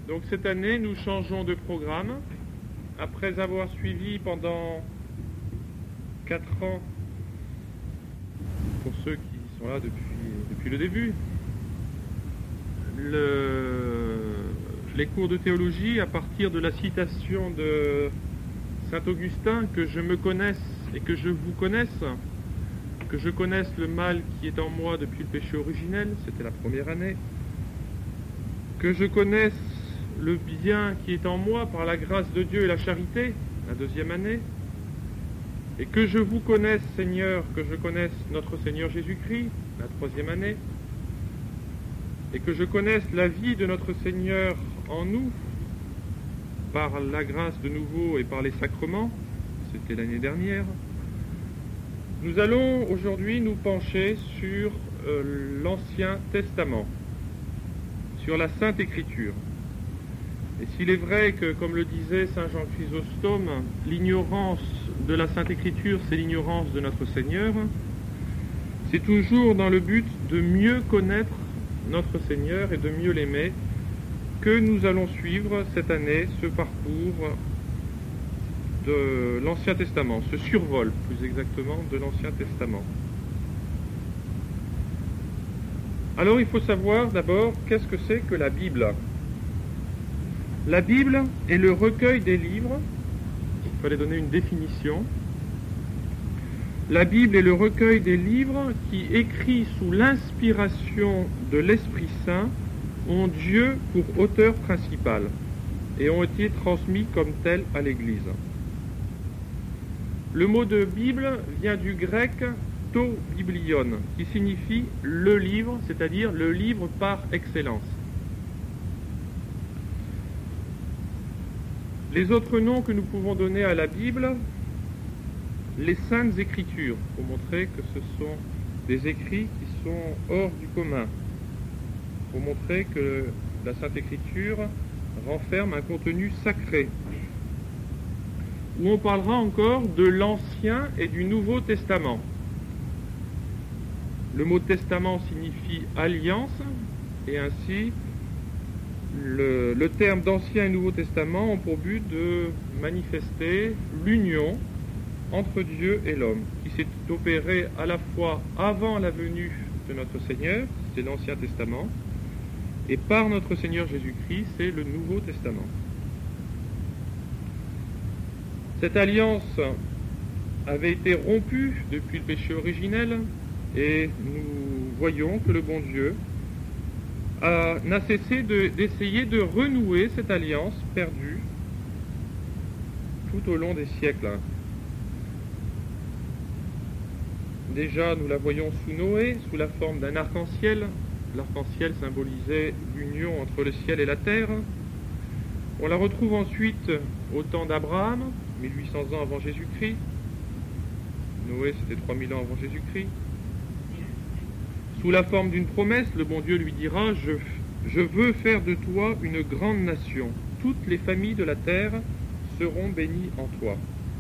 Donc cette année, nous changeons de programme. Après avoir suivi pendant 4 ans, pour ceux qui sont là depuis le début, les cours de théologie à partir de la citation de Saint Augustin, que je me connaisse et que je vous connaisse, que je connaisse le mal qui est en moi depuis le péché originel, c'était la première année, que je connaisse le bien qui est en moi par la grâce de Dieu et la charité, la deuxième année, et que je vous connaisse, Seigneur, que je connaisse notre Seigneur Jésus-Christ, la troisième année, et que je connaisse la vie de notre Seigneur en nous, par la grâce de nouveau et par les sacrements, c'était l'année dernière. Nous allons aujourd'hui nous pencher sur l'Ancien Testament, sur la Sainte Écriture. Et s'il est vrai que, comme le disait Saint Jean Chrysostome, l'ignorance de la Sainte Écriture, c'est l'ignorance de notre Seigneur, c'est toujours dans le but de mieux connaître notre Seigneur et de mieux l'aimer que nous allons suivre cette année ce parcours de l'Ancien Testament, ce survol plus exactement de l'Ancien Testament. Alors il faut savoir d'abord qu'est-ce que c'est que la Bible. La Bible est le recueil des livres, il fallait donner une définition. La Bible est le recueil des livres qui, écrits sous l'inspiration de l'Esprit Saint, ont Dieu pour auteur principal et ont été transmis comme tels à l'Église. Le mot de Bible vient du grec to biblion, qui signifie le livre, c'est-à-dire le livre par excellence. Les autres noms que nous pouvons donner à la Bible, les Saintes Écritures, pour montrer que ce sont des écrits qui sont hors du commun, pour montrer que la Sainte Écriture renferme un contenu sacré. Où on parlera encore de l'Ancien et du Nouveau Testament. Le mot testament signifie alliance, et ainsi le terme d'Ancien et Nouveau Testament ont pour but de manifester l'union entre Dieu et l'homme, qui s'est opérée à la fois avant la venue de notre Seigneur, c'est l'Ancien Testament, et par notre Seigneur Jésus-Christ, c'est le Nouveau Testament. Cette alliance avait été rompue depuis le péché originel, et nous voyons que le bon Dieu n'a cessé d'essayer de renouer cette alliance perdue tout au long des siècles. Déjà, nous la voyons sous Noé, sous la forme d'un arc-en-ciel. L'arc-en-ciel symbolisait l'union entre le ciel et la terre. On la retrouve ensuite au temps d'Abraham, 1800 ans avant Jésus-Christ. Noé, c'était 3000 ans avant Jésus-Christ. Sous la forme d'une promesse, le bon Dieu lui dira « Je veux faire de toi une grande nation. Toutes les familles de la terre seront bénies en toi. »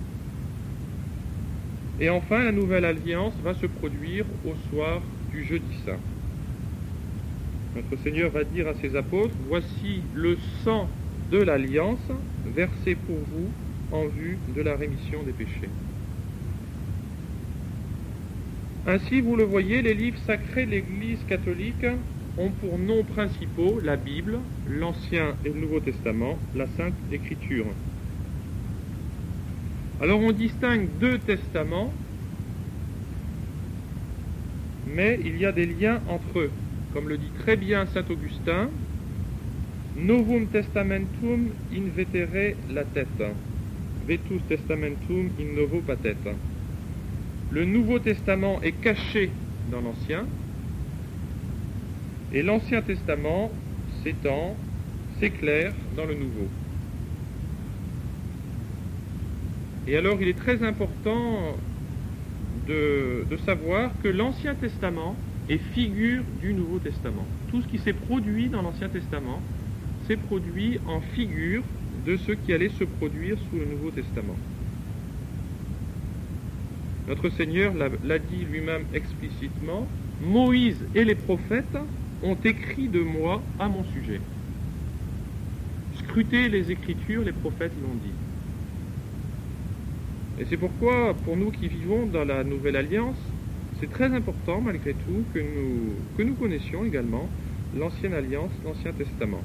Et enfin, la nouvelle alliance va se produire au soir du jeudi saint. Notre Seigneur va dire à ses apôtres « Voici le sang de l'alliance versé pour vous en vue de la rémission des péchés. » Ainsi, vous le voyez, les livres sacrés de l'Église catholique ont pour noms principaux la Bible, l'Ancien et le Nouveau Testament, la Sainte Écriture. Alors on distingue deux testaments, mais il y a des liens entre eux. Comme le dit très bien saint Augustin, Novum Testamentum in vetere latet, Vetus Testamentum in novo patet. Le Nouveau Testament est caché dans l'Ancien, et l'Ancien Testament s'étend, s'éclaire dans le Nouveau. Et alors il est très important de savoir que l'Ancien Testament est figure du Nouveau Testament. Tout ce qui s'est produit dans l'Ancien Testament s'est produit en figure de ce qui allait se produire sous le Nouveau Testament. Notre Seigneur l'a dit lui-même explicitement, « Moïse et les prophètes ont écrit de moi à mon sujet. » scruter les Écritures, les prophètes l'ont dit. Et c'est pourquoi, pour nous qui vivons dans la Nouvelle Alliance, c'est très important, malgré tout, que nous connaissions également l'Ancienne Alliance, l'Ancien Testament.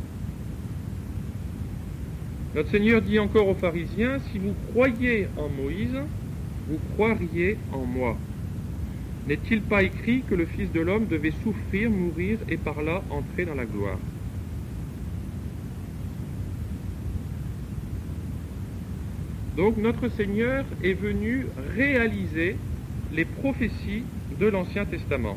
Notre Seigneur dit encore aux pharisiens, « Si vous croyez en Moïse, vous croiriez en moi. N'est-il pas écrit que le Fils de l'homme devait souffrir, mourir et par là entrer dans la gloire ?» Donc notre Seigneur est venu réaliser les prophéties de l'Ancien Testament.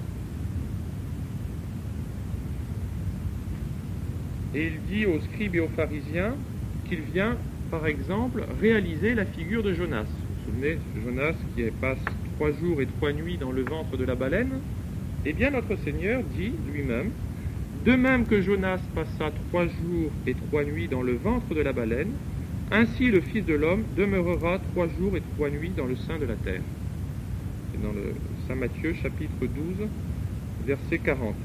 Et il dit aux scribes et aux pharisiens qu'il vient, par exemple, réaliser la figure de Jonas. Vous vous souvenez, Jonas qui passe 3 jours et 3 nuits dans le ventre de la baleine. Eh bien, notre Seigneur dit lui-même, de même que Jonas passa 3 jours et 3 nuits dans le ventre de la baleine, ainsi le Fils de l'homme demeurera 3 jours et 3 nuits dans le sein de la terre. C'est dans le Saint Matthieu, chapitre 12, verset 40.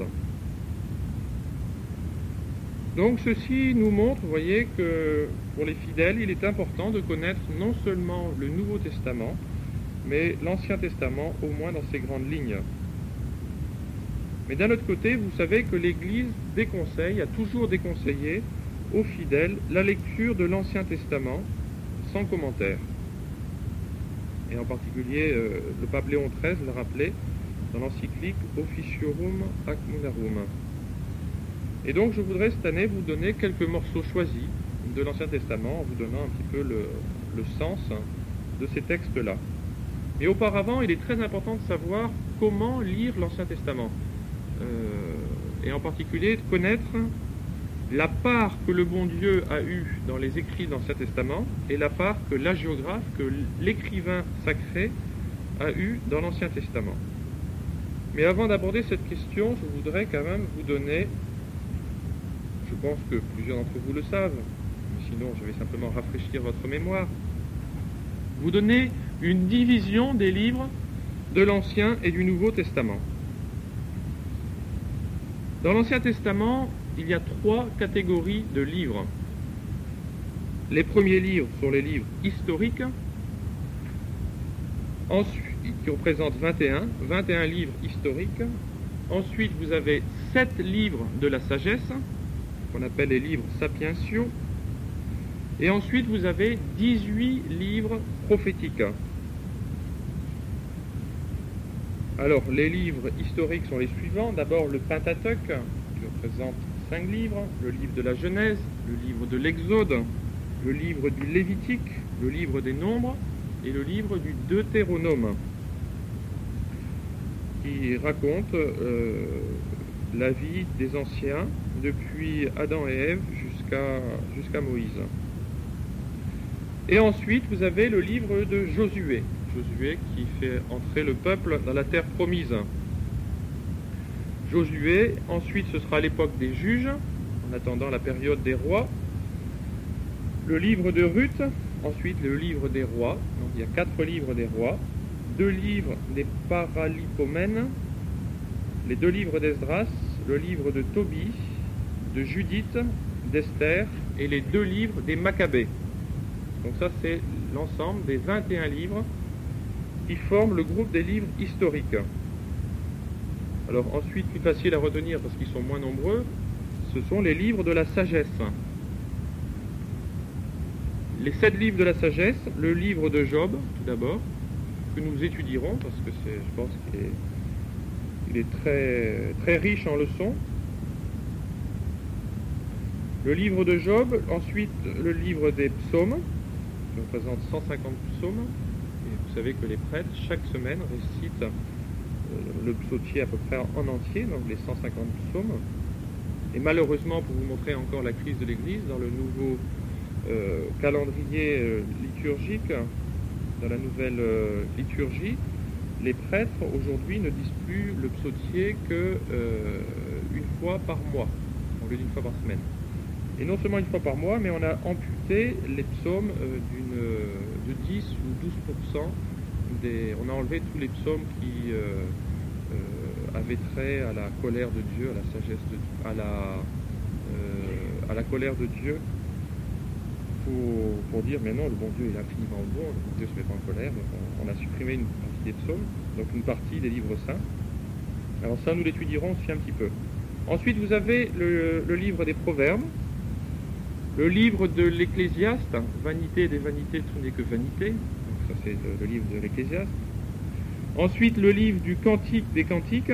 Donc ceci nous montre, vous voyez, que pour les fidèles, il est important de connaître non seulement le Nouveau Testament, mais l'Ancien Testament, au moins dans ses grandes lignes. Mais d'un autre côté, vous savez que l'Église déconseille, a toujours déconseillé aux fidèles la lecture de l'Ancien Testament sans commentaire. Et en particulier, le pape Léon XIII l'a rappelé dans l'encyclique Officiorum ac Munarum. Et donc je voudrais cette année vous donner quelques morceaux choisis de l'Ancien Testament en vous donnant un petit peu le sens de ces textes-là. Mais auparavant, il est très important de savoir comment lire l'Ancien Testament. Et en particulier de connaître la part que le bon Dieu a eue dans les écrits de l'Ancien Testament et la part que l'hagiographe, que l'écrivain sacré a eue dans l'Ancien Testament. Mais avant d'aborder cette question, je voudrais quand même vous donner, je pense que plusieurs d'entre vous le savent, sinon je vais simplement rafraîchir votre mémoire, vous donner une division des livres de l'Ancien et du Nouveau Testament. Dans l'Ancien Testament, il y a 3 catégories de livres. Les premiers livres sont les livres historiques, ensuite, qui représentent 21 livres historiques. Ensuite, vous avez 7 livres de la sagesse, qu'on appelle les livres sapientiaux. Et ensuite, vous avez 18 livres prophétiques. Alors, les livres historiques sont les suivants. D'abord, le Pentateuque, qui représente 5 livres, le livre de la Genèse, le livre de l'Exode, le livre du Lévitique, le livre des Nombres et le livre du Deutéronome, qui raconte la vie des anciens depuis Adam et Ève jusqu'à Moïse. Et ensuite, vous avez le livre de Josué. Josué qui fait entrer le peuple dans la terre promise. Josué, ensuite ce sera l'époque des juges, en attendant la période des rois. Le livre de Ruth, ensuite le livre des rois, donc il y a 4 livres des rois, 2 livres des Paralipomènes, les 2 livres d'Esdras, le livre de Tobie, de Judith, d'Esther et les 2 livres des Maccabées. Donc ça c'est l'ensemble des 21 livres qui forment le groupe des livres historiques. Alors ensuite, plus facile à retenir parce qu'ils sont moins nombreux, ce sont les livres de la sagesse. Les 7 livres de la sagesse, le livre de Job, tout d'abord, que nous étudierons parce que je pense qu'il est très, très riche en leçons. Le livre de Job, ensuite le livre des psaumes, qui représente 150 psaumes. Et vous savez que les prêtres, chaque semaine, récitent le psautier à peu près en entier, donc les 150 psaumes. Et malheureusement, pour vous montrer encore la crise de l'Église, dans le nouveau calendrier liturgique, dans la nouvelle liturgie, les prêtres aujourd'hui ne disent plus le psautier que une fois par mois, au lieu d'une fois par semaine. Et non seulement une fois par mois, mais on a amputé les psaumes de 10 ou 12%. On a enlevé tous les psaumes qui avaient trait à la colère de Dieu, à la sagesse de Dieu, à la colère de Dieu pour dire, mais non, le bon Dieu est infiniment bon, le bon Dieu ne se met pas en colère, donc on a supprimé une partie des psaumes, donc une partie des livres saints. Alors ça, nous l'étudierons aussi un petit peu. Ensuite, vous avez le livre des Proverbes, le livre de l'Ecclésiaste, vanité des vanités, tout n'est que vanité, donc ça c'est le livre de l'Ecclésiaste. Ensuite, le livre du Cantique des Cantiques,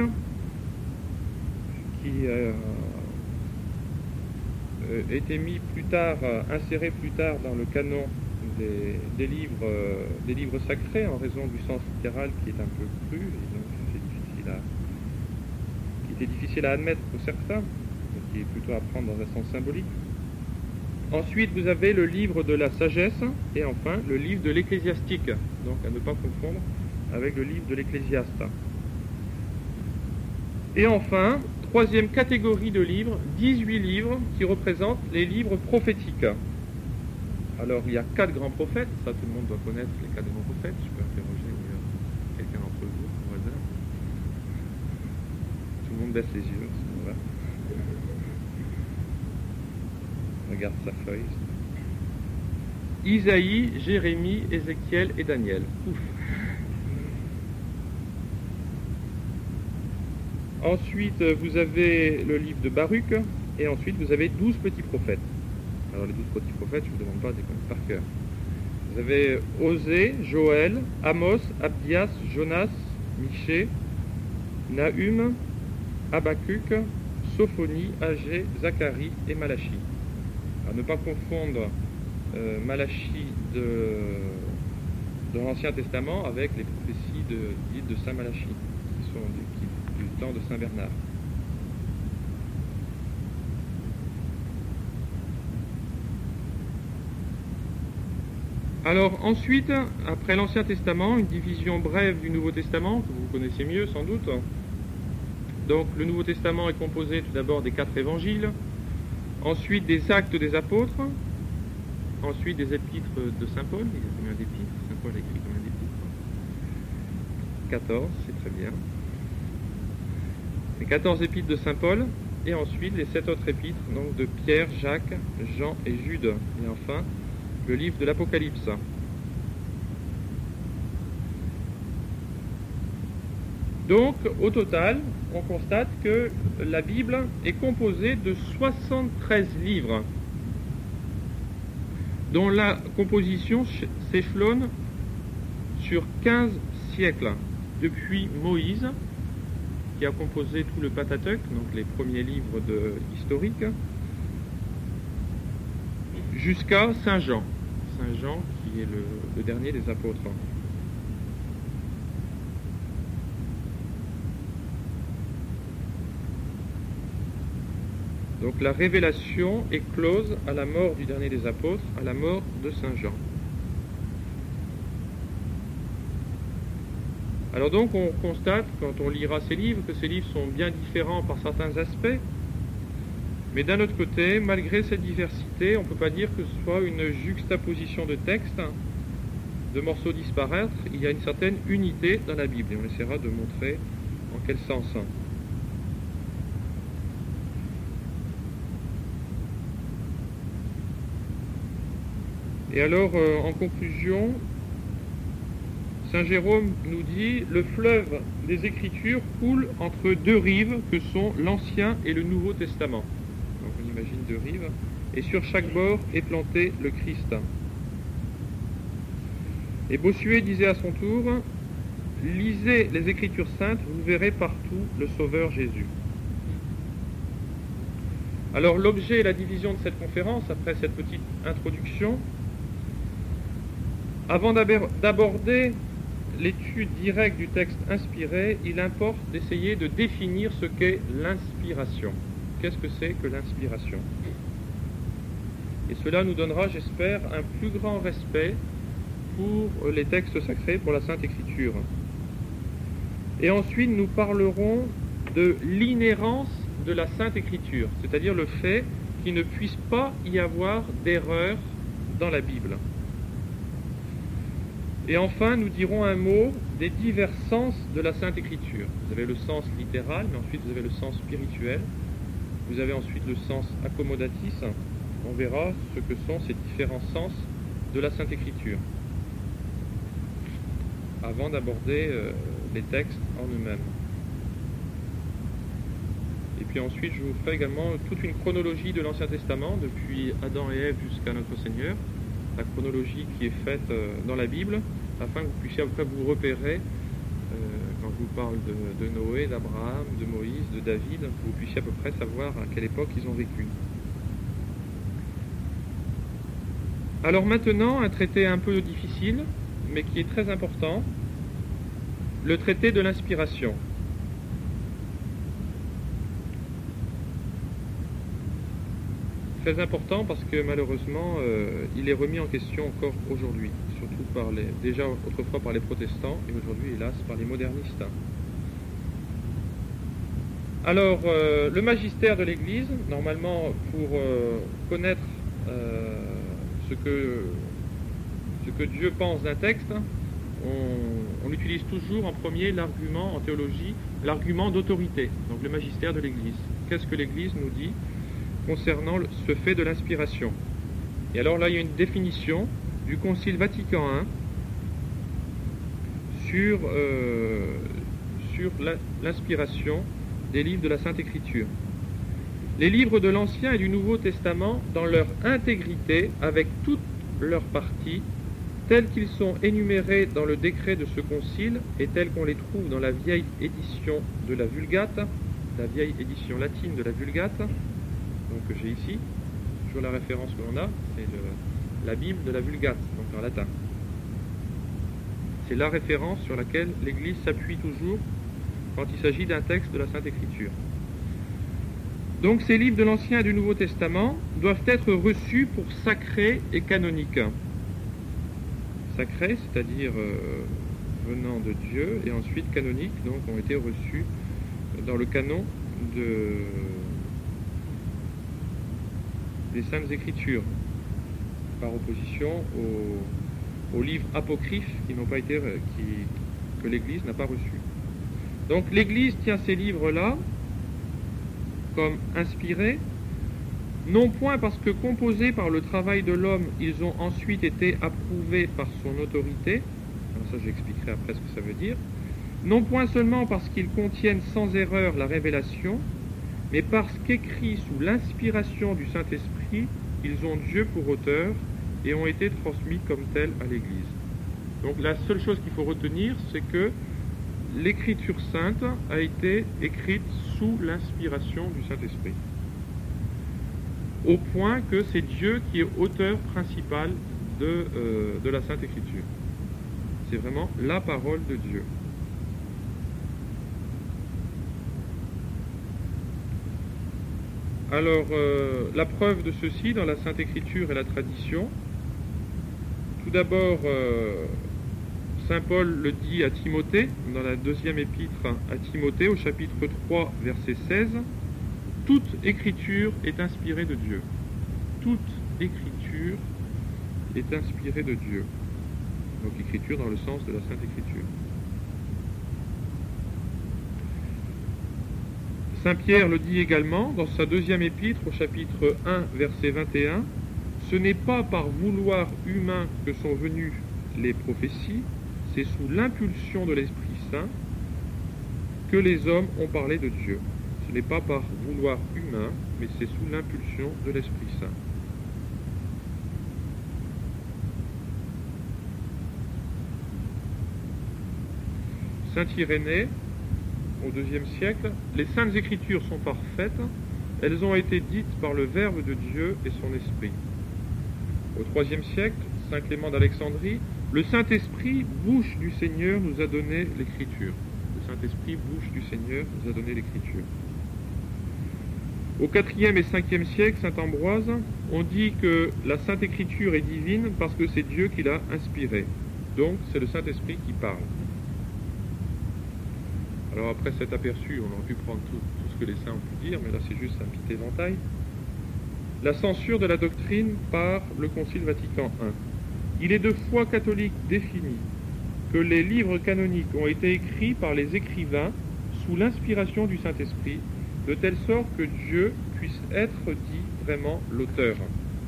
qui était mis plus tard, inséré plus tard dans le canon des livres sacrés en raison du sens littéral qui est un peu cru, et donc qui était difficile à admettre pour certains, qui est plutôt à prendre dans un sens symbolique. Ensuite, vous avez le livre de la sagesse, et enfin le livre de l'Ecclésiastique, donc à ne pas confondre avec le livre de l'Ecclésiaste. Et enfin, troisième catégorie de livres, 18 livres qui représentent les livres prophétiques. Alors, il y a 4 grands prophètes, ça tout le monde doit connaître les 4 grands prophètes, je peux interroger quelqu'un d'entre vous, au hasard. Tout le monde baisse les yeux, à ce moment-là. Regarde sa feuille. Isaïe, Jérémie, Ézéchiel et Daniel. Ouf. Ensuite, vous avez le livre de Baruch, et ensuite vous avez 12 petits prophètes. Alors les 12 petits prophètes, je ne vous demande pas de les connaître par cœur. Vous avez Osée, Joël, Amos, Abdias, Jonas, Michée, Nahum, Habacuc, Sophonie, Agé, Zacharie et Malachie. À ne pas confondre Malachie de l'Ancien Testament avec les prophéties dites de Saint Malachie, qui sont du temps de Saint Bernard. Alors ensuite, après l'Ancien Testament, une division brève du Nouveau Testament, que vous connaissez mieux sans doute. Donc le Nouveau Testament est composé tout d'abord des 4 évangiles, ensuite des actes des apôtres, ensuite des épîtres de Saint Paul. Il y a combien d'épîtres? Saint Paul a écrit combien d'épîtres? 14, c'est très bien. Les 14 épîtres de Saint Paul, et ensuite les 7 autres épîtres, donc de Pierre, Jacques, Jean et Jude. Et enfin, le livre de l'Apocalypse. Donc, au total, on constate que la Bible est composée de 73 livres, dont la composition s'échelonne sur 15 siècles, depuis Moïse, qui a composé tout le Pentateuque, donc les premiers livres historiques, jusqu'à Saint Jean. Saint Jean, qui est le dernier des apôtres. Donc la révélation est close à la mort du dernier des apôtres, à la mort de Saint Jean. Alors donc on constate, quand on lira ces livres, que ces livres sont bien différents par certains aspects, mais d'un autre côté, malgré cette diversité, on ne peut pas dire que ce soit une juxtaposition de textes, de morceaux disparaître. Il y a une certaine unité dans la Bible, et on essaiera de montrer en quel sens. Et alors, en conclusion, Saint Jérôme nous dit « Le fleuve des Écritures coule entre 2 rives que sont l'Ancien et le Nouveau Testament. » Donc on imagine 2 rives. Et sur chaque bord est planté le Christ. Et Bossuet disait à son tour « Lisez les Écritures saintes, vous verrez partout le Sauveur Jésus. » Alors l'objet et la division de cette conférence, après cette petite introduction, avant d'aborder l'étude directe du texte inspiré, il importe d'essayer de définir ce qu'est l'inspiration. Qu'est-ce que c'est que l'inspiration? Et cela nous donnera, j'espère, un plus grand respect pour les textes sacrés, pour la Sainte Écriture. Et ensuite, nous parlerons de l'inhérence de la Sainte Écriture, c'est-à-dire le fait qu'il ne puisse pas y avoir d'erreur dans la Bible. Et enfin, nous dirons un mot des divers sens de la Sainte Écriture. Vous avez le sens littéral, mais ensuite vous avez le sens spirituel. Vous avez ensuite le sens accommodatis. on verra ce que sont ces différents sens de la Sainte Écriture, avant d'aborder les textes en eux-mêmes. Et puis ensuite, je vous ferai également toute une chronologie de l'Ancien Testament, depuis Adam et Ève jusqu'à notre Seigneur, la chronologie qui est faite dans la Bible, afin que vous puissiez après vous repérer, quand je vous parle de Noé, d'Abraham, de Moïse, de David, que vous puissiez à peu près savoir à quelle époque ils ont vécu. Alors maintenant, un traité un peu difficile, mais qui est très important, le traité de l'inspiration. Très important parce que malheureusement, il est remis en question encore aujourd'hui, surtout déjà autrefois par les protestants et aujourd'hui, hélas, par les modernistes. Alors, le magistère de l'Église, normalement, pour connaître ce que Dieu pense d'un texte, on utilise toujours en premier l'argument en théologie, l'argument d'autorité, donc le magistère de l'Église. Qu'est-ce que l'Église nous dit concernant ce fait de l'inspiration? Et alors là, il y a une définition du Concile Vatican I sur l'inspiration des livres de la Sainte Écriture. Les livres de l'Ancien et du Nouveau Testament, dans leur intégrité, avec toutes leurs parties, tels qu'ils sont énumérés dans le décret de ce concile et tels qu'on les trouve dans la vieille édition de la Vulgate, la vieille édition latine de la Vulgate, donc que j'ai ici, toujours la référence que l'on a, c'est la Bible de la Vulgate, donc en latin. C'est la référence sur laquelle l'Église s'appuie toujours quand il s'agit d'un texte de la Sainte Écriture. Donc ces livres de l'Ancien et du Nouveau Testament doivent être reçus pour sacrés et canoniques. Sacrés, c'est-à-dire venant de Dieu, et ensuite canoniques, donc ont été reçus dans le canon des Saintes Écritures, par opposition aux livres apocryphes que l'Église n'a pas reçus. Donc l'Église tient ces livres-là comme inspirés, non point parce que composés par le travail de l'homme, ils ont ensuite été approuvés par son autorité, alors ça j'expliquerai après ce que ça veut dire, non point seulement parce qu'ils contiennent sans erreur la révélation, mais parce qu'écrits sous l'inspiration du Saint-Esprit, ils ont Dieu pour auteur et ont été transmis comme tels à l'Église. Donc la seule chose qu'il faut retenir, c'est que l'Écriture sainte a été écrite sous l'inspiration du Saint-Esprit. Au point que c'est Dieu qui est auteur principal de la Sainte Écriture. C'est vraiment la parole de Dieu. Alors, la preuve de ceci dans la Sainte Écriture et la tradition, tout d'abord, Saint Paul le dit à Timothée, dans la deuxième épître à Timothée, au chapitre 3, verset 16, « Toute écriture est inspirée de Dieu. » Toute écriture est inspirée de Dieu. Donc écriture dans le sens de la Sainte Écriture. Saint Pierre le dit également dans sa deuxième épître au chapitre 1, verset 21, « Ce n'est pas par vouloir humain que sont venues les prophéties, c'est sous l'impulsion de l'Esprit Saint que les hommes ont parlé de Dieu. » Ce n'est pas par vouloir humain, mais c'est sous l'impulsion de l'Esprit Saint. Saint Irénée, au IIe siècle, les Saintes Écritures sont parfaites, elles ont été dites par le Verbe de Dieu et son Esprit. Au IIIe siècle, Saint Clément d'Alexandrie, le Saint-Esprit, bouche du Seigneur, nous a donné l'Écriture. Le Saint-Esprit, bouche du Seigneur, nous a donné l'Écriture. Au IVe et Ve siècle, Saint Ambroise, on dit que la Sainte Écriture est divine parce que c'est Dieu qui l'a inspirée. Donc, c'est le Saint-Esprit qui parle. Alors après cet aperçu, on aurait pu prendre tout ce que les saints ont pu dire, mais là c'est juste un petit éventail. La censure de la doctrine par le Concile Vatican I. Il est de foi catholique défini que les livres canoniques ont été écrits par les écrivains sous l'inspiration du Saint-Esprit, de telle sorte que Dieu puisse être dit vraiment l'auteur.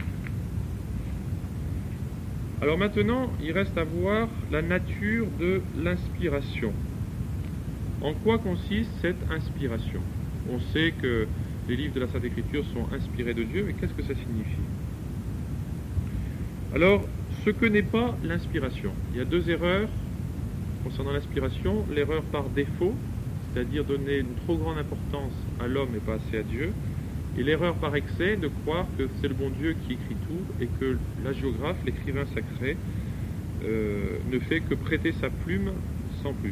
Alors maintenant, il reste à voir la nature de l'inspiration. En quoi consiste cette inspiration? On sait que les livres de la Sainte Écriture sont inspirés de Dieu, mais qu'est-ce que ça signifie? Alors, ce que n'est pas l'inspiration. Il y a deux erreurs concernant l'inspiration. L'erreur par défaut, c'est-à-dire donner une trop grande importance à l'homme et pas assez à Dieu. Et l'erreur par excès de croire que c'est le bon Dieu qui écrit tout et que l'hagiographe, l'écrivain sacré, ne fait que prêter sa plume sans plus.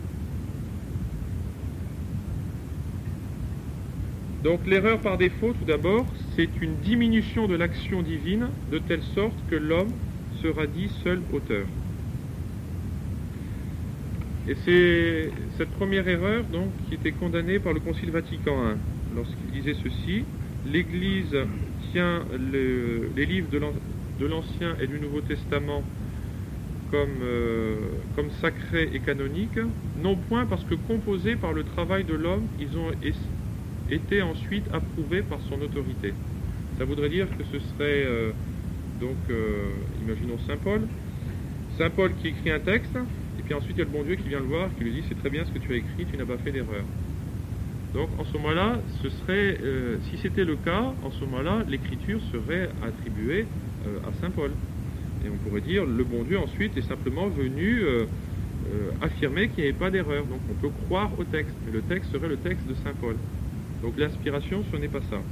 Donc l'erreur par défaut, tout d'abord, c'est une diminution de l'action divine de telle sorte que l'homme sera dit seul auteur. Et c'est cette première erreur donc qui était condamnée par le Concile Vatican I lorsqu'il disait ceci: l'Église tient les livres de l'Ancien et du Nouveau Testament comme sacrés et canoniques, non point parce que composés par le travail de l'homme, ils ont été ensuite approuvés par son autorité. Ça voudrait dire que ce serait imaginons Saint Paul qui écrit un texte, et puis ensuite il y a le bon Dieu qui vient le voir, qui lui dit c'est très bien ce que tu as écrit, tu n'as pas fait d'erreur. Donc en ce moment-là, ce serait, si c'était le cas, en ce moment-là, l'écriture serait attribuée à Saint Paul. Et on pourrait dire, le bon Dieu ensuite est simplement venu affirmer qu'il n'y avait pas d'erreur. Donc on peut croire au texte, mais le texte serait le texte de Saint Paul. Donc l'inspiration, ce n'est pas ça.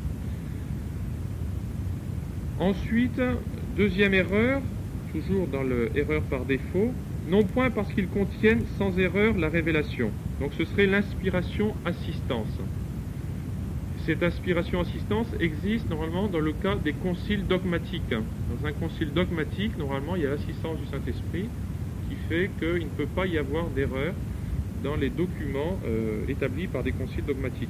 Ensuite, deuxième erreur, toujours dans l'erreur par défaut, non point parce qu'ils contiennent sans erreur la révélation. Donc ce serait l'inspiration-assistance. Cette inspiration-assistance existe normalement dans le cas des conciles dogmatiques. Dans un concile dogmatique, normalement, il y a l'assistance du Saint-Esprit qui fait qu'il ne peut pas y avoir d'erreur dans les documents établis par des conciles dogmatiques.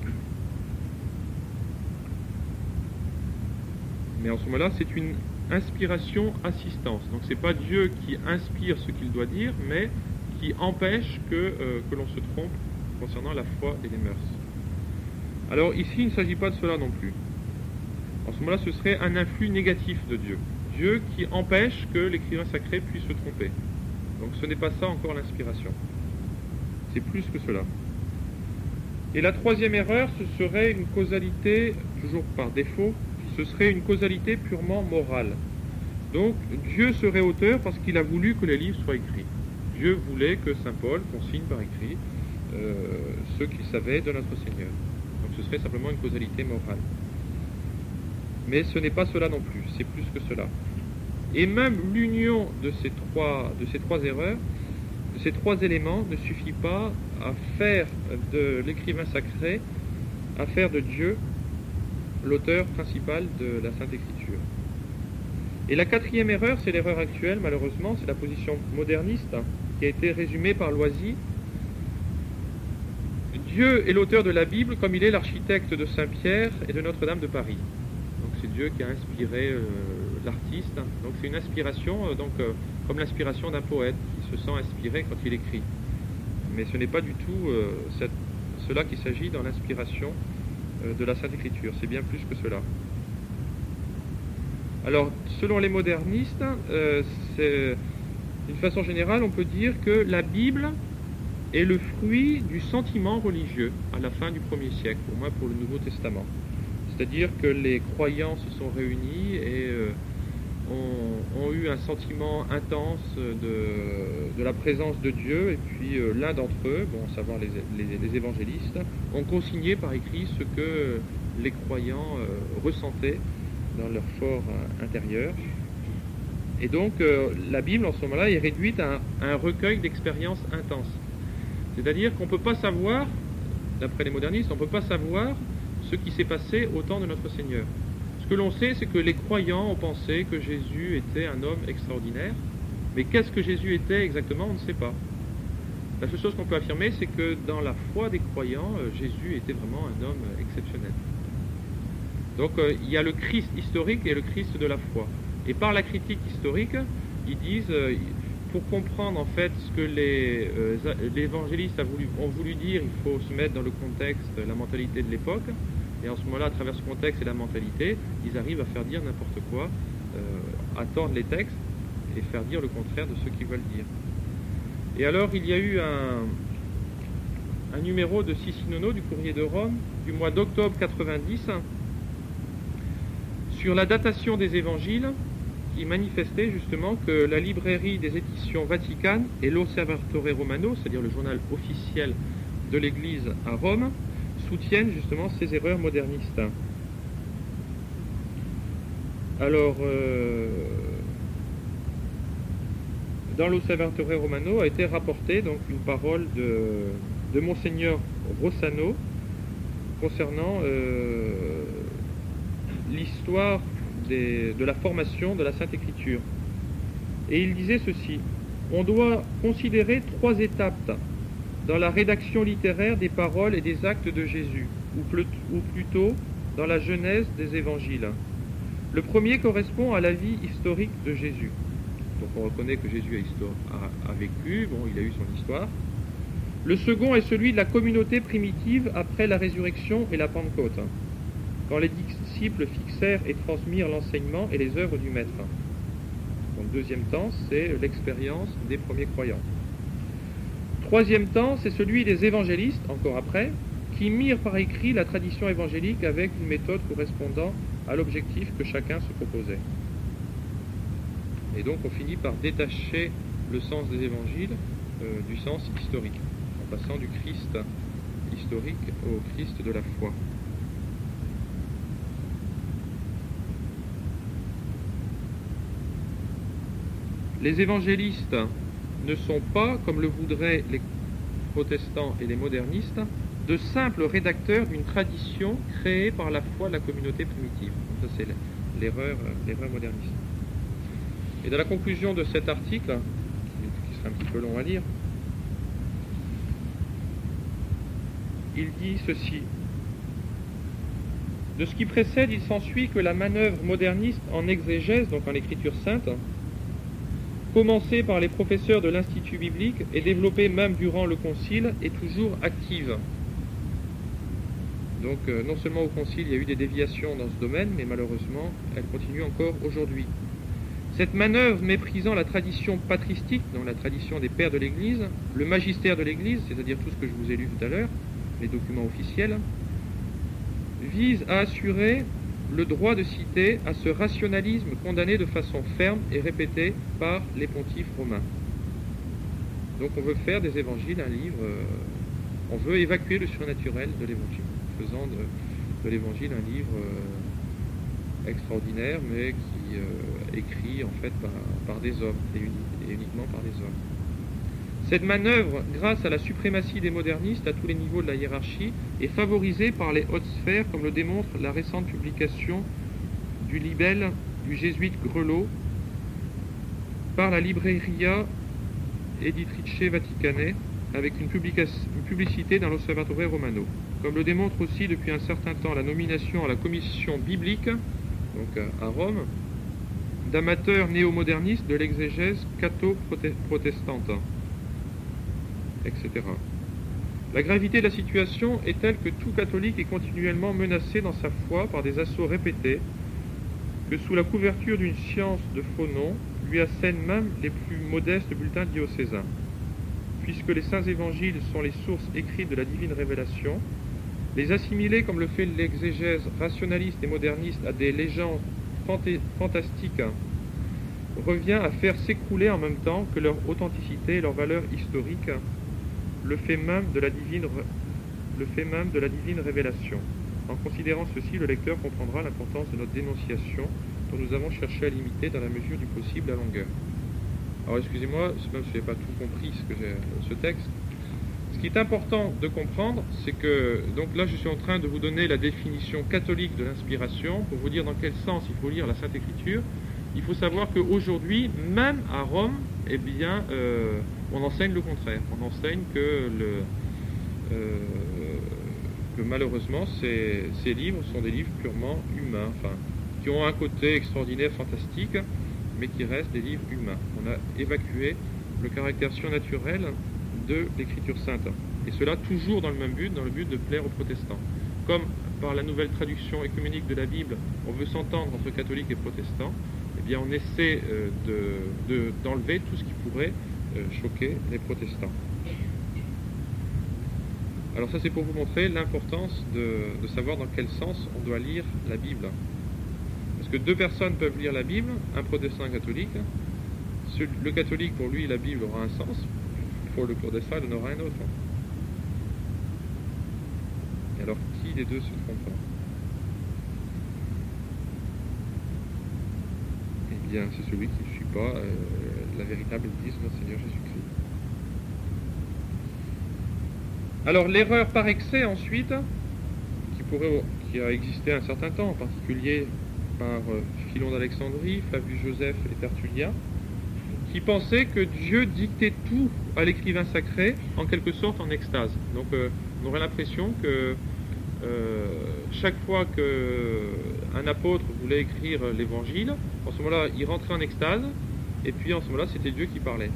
Mais en ce moment-là, c'est une inspiration-assistance. Donc c'est pas Dieu qui inspire ce qu'il doit dire, mais qui empêche que l'on se trompe concernant la foi et les mœurs. Alors ici, il ne s'agit pas de cela non plus. En ce moment-là, ce serait un influx négatif de Dieu. Dieu qui empêche que l'écrivain sacré puisse se tromper. Donc ce n'est pas ça encore l'inspiration. C'est plus que cela. Et la troisième erreur, ce serait une causalité, toujours par défaut, ce serait une causalité purement morale. Donc Dieu serait auteur parce qu'il a voulu que les livres soient écrits. Dieu voulait que Saint Paul consigne par écrit ce qu'il savait de notre Seigneur. Donc ce serait simplement une causalité morale. Mais ce n'est pas cela non plus, c'est plus que cela. Et même l'union de ces trois erreurs, de ces trois éléments, ne suffit pas à faire de l'écrivain sacré, à faire de Dieu l'auteur principal de la Sainte Écriture. Et la quatrième erreur, c'est l'erreur actuelle, malheureusement, c'est la position moderniste qui a été résumée par Loisy. Dieu est l'auteur de la Bible comme il est l'architecte de Saint-Pierre et de Notre-Dame de Paris. Donc c'est Dieu qui a inspiré l'artiste. Donc c'est une inspiration, comme l'inspiration d'un poète qui se sent inspiré quand il écrit. Mais ce n'est pas du tout cela qu'il s'agit dans l'inspiration de la Sainte Écriture. C'est bien plus que cela. Alors, selon les modernistes, d'une façon générale, on peut dire que la Bible est le fruit du sentiment religieux à la fin du 1er siècle, au moins pour le Nouveau Testament. C'est-à-dire que les croyants se sont réunis et ont eu un sentiment intense de la présence de Dieu, et puis l'un d'entre eux, à savoir les évangélistes, ont consigné par écrit ce que les croyants ressentaient dans leur fort intérieur. Et donc la Bible en ce moment-là est réduite à un recueil d'expériences intenses. C'est-à-dire qu'on ne peut pas savoir, d'après les modernistes, on ne peut pas savoir ce qui s'est passé au temps de notre Seigneur. Ce que l'on sait, c'est que les croyants ont pensé que Jésus était un homme extraordinaire, mais qu'est-ce que Jésus était exactement, on ne sait pas. La seule chose qu'on peut affirmer, c'est que dans la foi des croyants, Jésus était vraiment un homme exceptionnel. Donc il y a le Christ historique et le Christ de la foi. Et par la critique historique, ils disent, pour comprendre en fait ce que les évangélistes ont voulu dire, il faut se mettre dans le contexte, la mentalité de l'époque. Et en ce moment-là, à travers ce contexte et la mentalité, ils arrivent à faire dire n'importe quoi, à tordre les textes. et faire dire le contraire de ce qu'ils veulent dire. Et alors, il y a eu un numéro de Cicinono du Courrier de Rome du mois d'octobre 90 sur la datation des évangiles, qui manifestait justement que la librairie des éditions Vaticanes et l'Osservatore Romano, c'est-à-dire le journal officiel de l'Église à Rome, soutiennent justement ces erreurs modernistes. Alors, dans l'Osservatore Romano a été rapportée donc une parole de Monseigneur Rossano concernant l'histoire de la formation de la Sainte Écriture. Et il disait ceci: on doit considérer 3 étapes dans la rédaction littéraire des paroles et des actes de Jésus, ou plutôt dans la genèse des évangiles. Le premier correspond à la vie historique de Jésus. Donc on reconnaît que Jésus a vécu, bon, il a eu son histoire. Le second est celui de la communauté primitive après la résurrection et la Pentecôte, quand les disciples fixèrent et transmirent l'enseignement et les œuvres du Maître. Donc deuxième temps, c'est l'expérience des premiers croyants. Troisième temps, c'est celui des évangélistes, encore après, qui mirent par écrit la tradition évangélique avec une méthode correspondant à l'objectif que chacun se proposait. Et donc on finit par détacher le sens des évangiles du sens historique, en passant du Christ historique au Christ de la foi. Les évangélistes ne sont pas, comme le voudraient les protestants et les modernistes, de simples rédacteurs d'une tradition créée par la foi de la communauté primitive. Donc ça, c'est l'erreur moderniste. Et dans la conclusion de cet article, qui sera un petit peu long à lire, il dit ceci: de ce qui précède, il s'ensuit que la manœuvre moderniste en exégèse, donc en écriture sainte, commencée par les professeurs de l'Institut biblique et développée même durant le Concile, est toujours active. Donc non seulement au Concile il y a eu des déviations dans ce domaine, mais malheureusement elle continue encore aujourd'hui. Cette manœuvre méprisant la tradition patristique, donc la tradition des pères de l'Église, le magistère de l'Église, c'est-à-dire tout ce que je vous ai lu tout à l'heure, les documents officiels, vise à assurer le droit de citer à ce rationalisme condamné de façon ferme et répétée par les pontifes romains. Donc on veut faire des évangiles un livre, on veut évacuer le surnaturel de l'évangile, faisant de l'évangile un livre extraordinaire, mais qui écrit en fait par des hommes, et uniquement par des hommes. Cette manœuvre, grâce à la suprématie des modernistes à tous les niveaux de la hiérarchie, est favorisée par les hautes sphères, comme le démontre la récente publication du libelle du jésuite Grelot par la Libreria Editrice Vaticanae, avec une publicité dans l'Osservatore Romano. Comme le démontre aussi depuis un certain temps la nomination à la commission biblique, donc à Rome, d'amateurs néo-modernistes de l'exégèse catho-protestante, etc. La gravité de la situation est telle que tout catholique est continuellement menacé dans sa foi par des assauts répétés, que sous la couverture d'une science de faux noms, lui assènent même les plus modestes bulletins diocésains. Puisque les saints évangiles sont les sources écrites de la divine révélation, les assimiler, comme le fait l'exégèse rationaliste et moderniste, à des légendes fantastiques revient à faire s'écrouler en même temps que leur authenticité et leur valeur historique le fait même de la divine révélation. En considérant ceci, le lecteur comprendra l'importance de notre dénonciation dont nous avons cherché à limiter dans la mesure du possible la longueur. Alors excusez-moi, même si je n'ai pas tout compris ce texte. Ce qui est important de comprendre, c'est que, donc là je suis en train de vous donner la définition catholique de l'inspiration, pour vous dire dans quel sens il faut lire la Sainte Écriture. Il faut savoir qu'aujourd'hui, même à Rome, eh bien, on enseigne le contraire. On enseigne que malheureusement ces livres sont des livres purement humains, enfin, qui ont un côté extraordinaire, fantastique, mais qui restent des livres humains. On a évacué le caractère surnaturel de l'écriture sainte. Et cela toujours dans le même but, dans le but de plaire aux protestants. comme par la nouvelle traduction œcuménique de la Bible, on veut s'entendre entre catholiques et protestants, eh bien on essaie d'enlever tout ce qui pourrait choquer les protestants. Alors ça c'est pour vous montrer l'importance de savoir dans quel sens on doit lire la Bible. Parce que deux personnes peuvent lire la Bible, un protestant et un catholique. Le catholique, pour lui, la Bible aura un sens. Pour le protestant, il en aura un autre. Et alors, qui des deux se trompe? Eh bien, c'est celui qui ne suit pas la véritable Église de notre Seigneur Jésus-Christ. Alors, l'erreur par excès, ensuite, qui a existé un certain temps, en particulier par Philon d'Alexandrie, Flavius Joseph et Tertullien, qui pensaient que Dieu dictait tout à l'écrivain sacré, en quelque sorte en extase. Donc on aurait l'impression que chaque fois qu'un apôtre voulait écrire l'évangile, en ce moment-là, il rentrait en extase, et puis en ce moment-là, c'était Dieu qui parlait.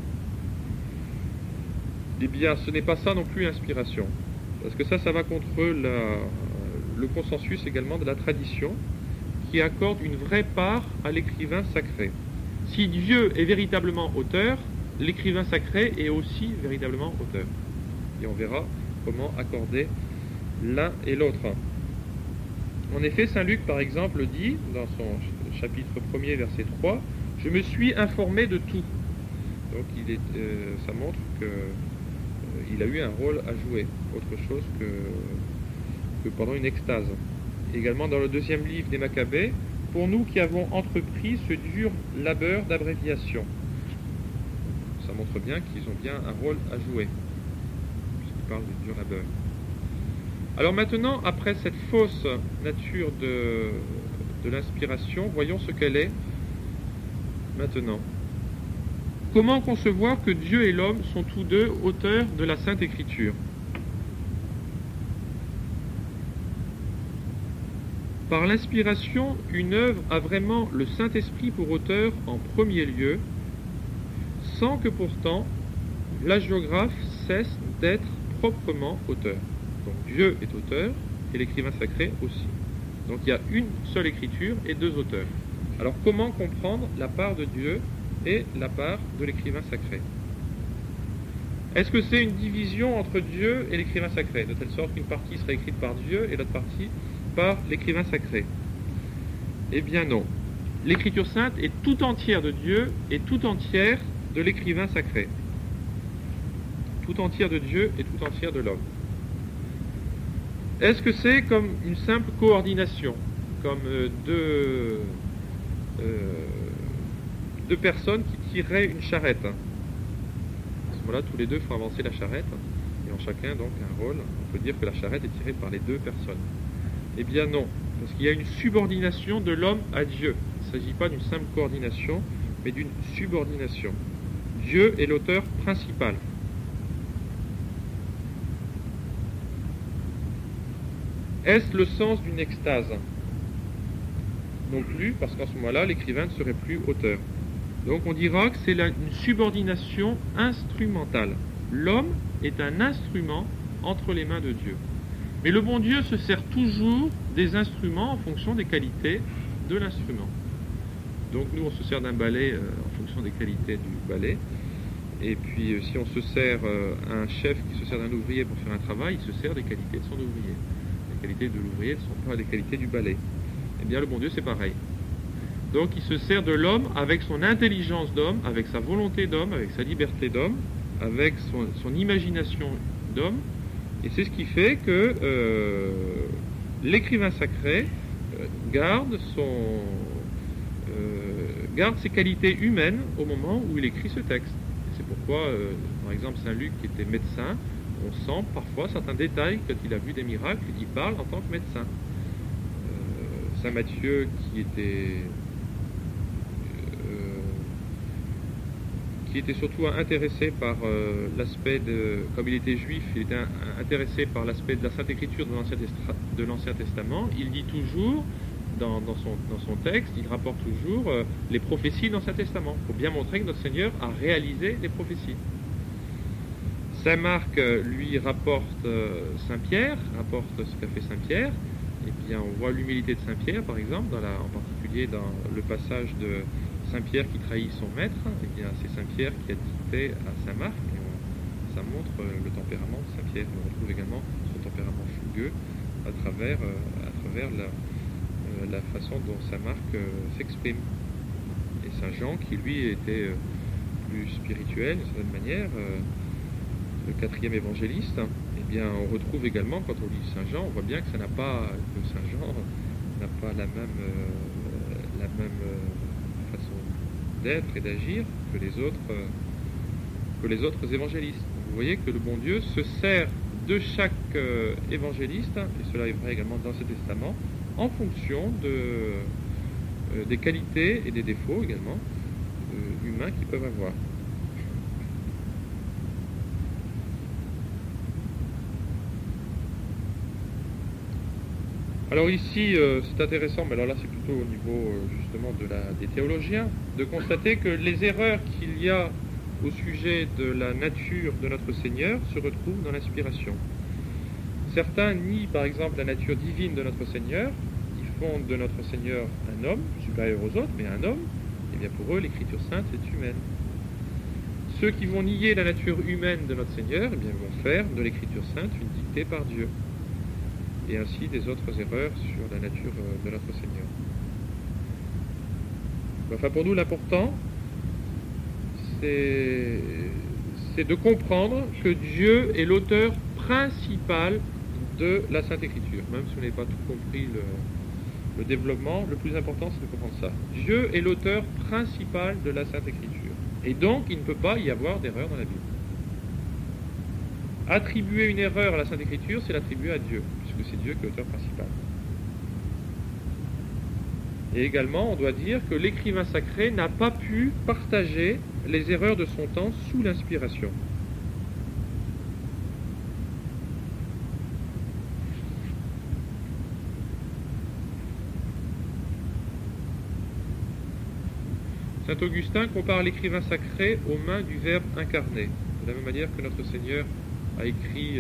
Eh bien, ce n'est pas ça non plus l'inspiration, parce que ça va contre le consensus également de la tradition, qui accorde une vraie part à l'écrivain sacré. Si Dieu est véritablement auteur, l'écrivain sacré est aussi véritablement auteur. Et on verra comment accorder l'un et l'autre. En effet, saint Luc, par exemple, dit, dans son chapitre 1er, verset 3, « Je me suis informé de tout. » Donc ça montre qu'il a eu un rôle à jouer, autre chose que pendant une extase. Également dans le deuxième livre des Maccabées, pour nous qui avons entrepris ce dur labeur d'abréviation. Ça montre bien qu'ils ont bien un rôle à jouer, puisqu'ils parlent du dur labeur. Alors maintenant, après cette fausse nature de l'inspiration, voyons ce qu'elle est maintenant. Comment concevoir que Dieu et l'homme sont tous deux auteurs de la Sainte Écriture? Par l'inspiration, une œuvre a vraiment le Saint-Esprit pour auteur en premier lieu, sans que pourtant l'hagiographe cesse d'être proprement auteur. Donc Dieu est auteur et l'écrivain sacré aussi. Donc il y a une seule écriture et deux auteurs. Alors comment comprendre la part de Dieu et la part de l'écrivain sacré? Est-ce que c'est une division entre Dieu et l'écrivain sacré, de telle sorte qu'une partie serait écrite par Dieu et l'autre partie par l'écrivain sacré? Eh bien non. L'écriture sainte est tout entière de Dieu et tout entière de l'écrivain sacré. Tout entière de Dieu et tout entière de l'homme. Est-ce que c'est comme une simple coordination, comme deux personnes qui tireraient une charrette? À ce moment-là, tous les deux font avancer la charrette et ont chacun donc un rôle. On peut dire que la charrette est tirée par les deux personnes. Eh bien non, parce qu'il y a une subordination de l'homme à Dieu. Il ne s'agit pas d'une simple coordination, mais d'une subordination. Dieu est l'auteur principal. Est-ce le sens d'une extase? Non plus, parce qu'en ce moment-là, l'écrivain ne serait plus auteur. Donc on dira que c'est une subordination instrumentale. L'homme est un instrument entre les mains de Dieu. Mais le bon Dieu se sert toujours des instruments en fonction des qualités de l'instrument. Donc nous, on se sert d'un balai en fonction des qualités du balai. Et puis si on se sert un chef qui se sert d'un ouvrier pour faire un travail, il se sert des qualités de son ouvrier. Les qualités de l'ouvrier ne sont pas les qualités du balai. Eh bien le bon Dieu, c'est pareil. Donc il se sert de l'homme avec son intelligence d'homme, avec sa volonté d'homme, avec sa liberté d'homme, avec son imagination d'homme. Et c'est ce qui fait que l'écrivain sacré garde ses qualités humaines au moment où il écrit ce texte. Et c'est pourquoi, par exemple, saint Luc, qui était médecin, on sent parfois certains détails quand il a vu des miracles, il parle en tant que médecin. Saint Matthieu, qui était surtout intéressé par l'aspect comme il était juif, il était intéressé par l'aspect de la Sainte Écriture de l'Ancien Testament. Il dit toujours, dans son texte, il rapporte toujours les prophéties de l'Ancien Testament, pour bien montrer que notre Seigneur a réalisé les prophéties. Saint Marc, lui, rapporte Saint Pierre, rapporte ce qu'a fait Saint Pierre. Et bien, on voit l'humilité de Saint Pierre, par exemple, en particulier dans le passage de Saint Pierre qui trahit son maître. Et bien, c'est Saint Pierre qui a dicté à Saint Marc. Et ça montre le tempérament de Saint Pierre. On retrouve également son tempérament fougueux à travers la façon dont Saint Marc s'exprime. Et Saint Jean, qui lui était plus spirituel d'une certaine manière, le quatrième évangéliste, eh bien, on retrouve également, quand on lit Saint Jean, on voit bien que Saint Jean n'a pas la même façon d'être et d'agir que les autres évangélistes. Vous voyez que le bon Dieu se sert de chaque évangéliste, et cela est vrai également dans ce testament, en fonction des qualités et des défauts également humains qu'ils peuvent avoir. Alors ici, c'est intéressant, mais alors là c'est plutôt au niveau justement des théologiens, de constater que les erreurs qu'il y a au sujet de la nature de notre Seigneur se retrouvent dans l'inspiration. Certains nient par exemple la nature divine de notre Seigneur, ils font de notre Seigneur un homme, supérieur aux autres, mais un homme, et bien pour eux l'Écriture sainte est humaine. Ceux qui vont nier la nature humaine de notre Seigneur, eh bien, vont faire de l'Écriture sainte une dictée par Dieu. Et ainsi des autres erreurs sur la nature de notre Seigneur. Enfin, pour nous, l'important, c'est de comprendre que Dieu est l'auteur principal de la Sainte Écriture. Même si on n'avez pas tout compris le développement, le plus important, c'est de comprendre ça. Dieu est l'auteur principal de la Sainte Écriture. Et donc, il ne peut pas y avoir d'erreur dans la Bible. Attribuer une erreur à la Sainte Écriture, c'est l'attribuer à Dieu, puisque c'est Dieu qui est l'auteur principal. Et également, on doit dire que l'écrivain sacré n'a pas pu partager les erreurs de son temps sous l'inspiration. Saint Augustin compare l'écrivain sacré aux mains du Verbe incarné, de la même manière que notre Seigneur a écrit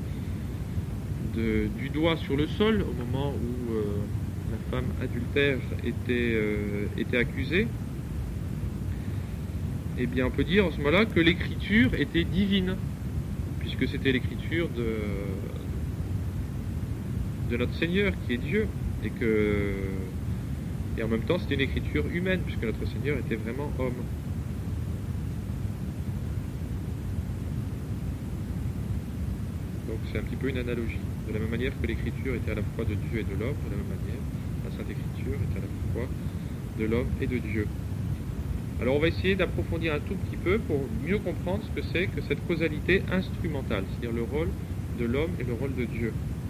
du doigt sur le sol au moment où la femme adultère était accusée. Eh bien, on peut dire en ce moment-là que l'écriture était divine, puisque c'était l'écriture de notre Seigneur qui est Dieu, et en même temps c'était une écriture humaine, puisque notre Seigneur était vraiment homme. Donc c'est un petit peu une analogie. De la même manière que l'écriture était à la fois de Dieu et de l'homme, de la même manière, la Sainte Écriture est à la fois de l'homme et de Dieu. Alors on va essayer d'approfondir un tout petit peu pour mieux comprendre ce que c'est que cette causalité instrumentale, c'est-à-dire le rôle de l'homme et le rôle de Dieu.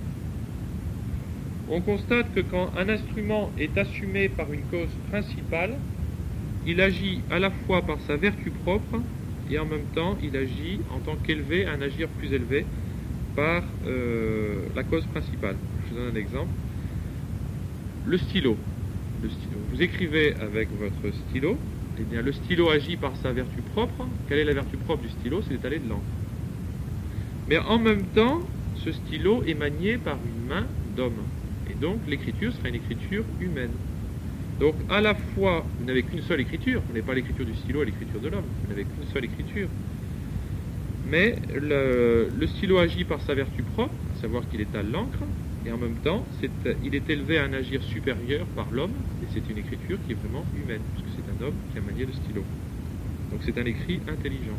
On constate que quand un instrument est assumé par une cause principale, il agit à la fois par sa vertu propre et en même temps il agit en tant qu'élevé, un agir plus élevé par la cause principale. Je vous donne un exemple. Le stylo. Vous écrivez avec votre stylo, eh bien le stylo agit par sa vertu propre. Quelle est la vertu propre du stylo? C'est d'étaler de l'encre. Mais en même temps, ce stylo est manié par une main d'homme. Et donc l'écriture sera une écriture humaine. Donc à la fois, vous n'avez qu'une seule écriture, vous n'avez pas l'écriture du stylo et l'écriture de l'homme, vous n'avez qu'une seule écriture. Mais le stylo agit par sa vertu propre, à savoir qu'il étale l'encre, et en même temps, il est élevé à un agir supérieur par l'homme, et c'est une écriture qui est vraiment humaine, puisque c'est un homme qui a manié le stylo. Donc c'est un écrit intelligent.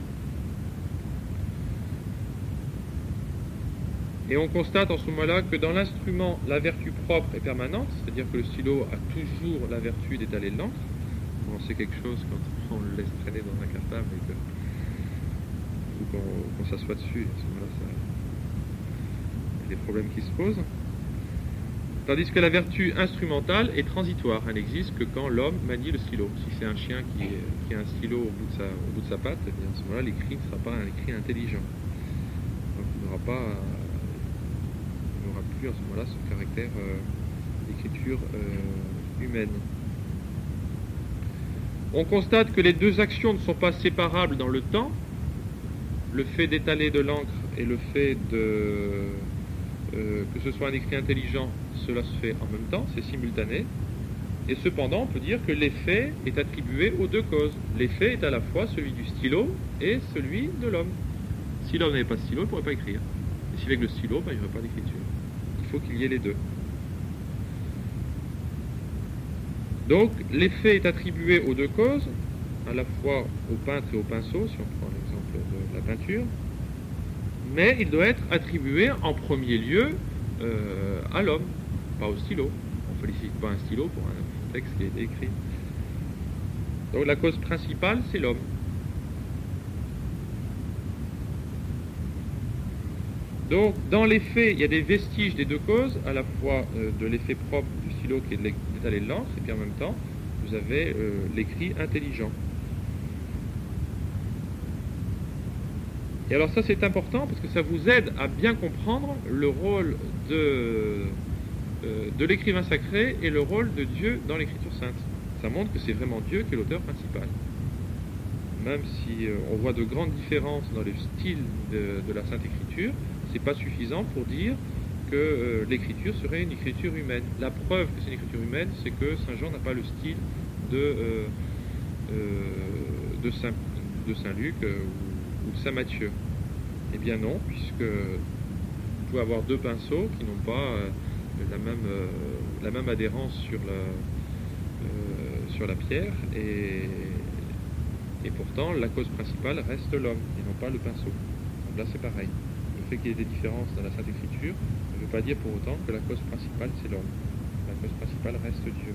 Et on constate en ce moment-là que dans l'instrument, la vertu propre est permanente, c'est-à-dire que le stylo a toujours la vertu d'étaler de l'encre. Bon, c'est quelque chose quand on le laisse traîner dans un cartable ou qu'on s'assoit dessus, à ce moment-là, il y a des problèmes qui se posent. Tandis que la vertu instrumentale est transitoire, elle n'existe que quand l'homme manie le stylo. Si c'est un chien qui a un stylo au bout de sa patte, eh bien à ce moment-là, l'écrit ne sera pas un écrit intelligent. Donc il n'aura plus à ce moment-là ce caractère d'écriture humaine. On constate que les deux actions ne sont pas séparables dans le temps, le fait d'étaler de l'encre et le fait que ce soit un écrit intelligent, cela se fait en même temps, c'est simultané. Et cependant, on peut dire que l'effet est attribué aux deux causes. L'effet est à la fois celui du stylo et celui de l'homme. Si l'homme n'avait pas de stylo, il ne pourrait pas écrire. Et s'il avait le stylo, il n'y aurait pas d'écriture. Il faut qu'il y ait les deux. Donc, l'effet est attribué aux deux causes, à la fois au peintre et au pinceau, si on prend l'exemple de la peinture, mais il doit être attribué en premier lieu à l'homme, pas au stylo. On ne félicite pas un stylo pour un texte qui a été écrit. Donc la cause principale, c'est l'homme. Donc dans l'effet, il y a des vestiges des deux causes, à la fois de l'effet propre du stylo qui est d'étaler de l'encre, et puis en même temps, vous avez l'écrit intelligent. Et alors ça c'est important parce que ça vous aide à bien comprendre le rôle de l'écrivain sacré et le rôle de Dieu dans l'écriture sainte. Ça montre que c'est vraiment Dieu qui est l'auteur principal. Même si on voit de grandes différences dans le style de la Sainte Écriture, c'est pas suffisant pour dire que l'écriture serait une écriture humaine. La preuve que c'est une écriture humaine, c'est que Saint Jean n'a pas le style de Saint Luc ou Saint Matthieu. Eh bien non, puisque vous pouvez avoir deux pinceaux qui n'ont pas la même adhérence sur la pierre, et pourtant la cause principale reste l'homme et non pas le pinceau. Donc là c'est pareil. Le fait qu'il y ait des différences dans la Sainte Écriture ne veut pas dire pour autant que la cause principale c'est l'homme. La cause principale reste Dieu.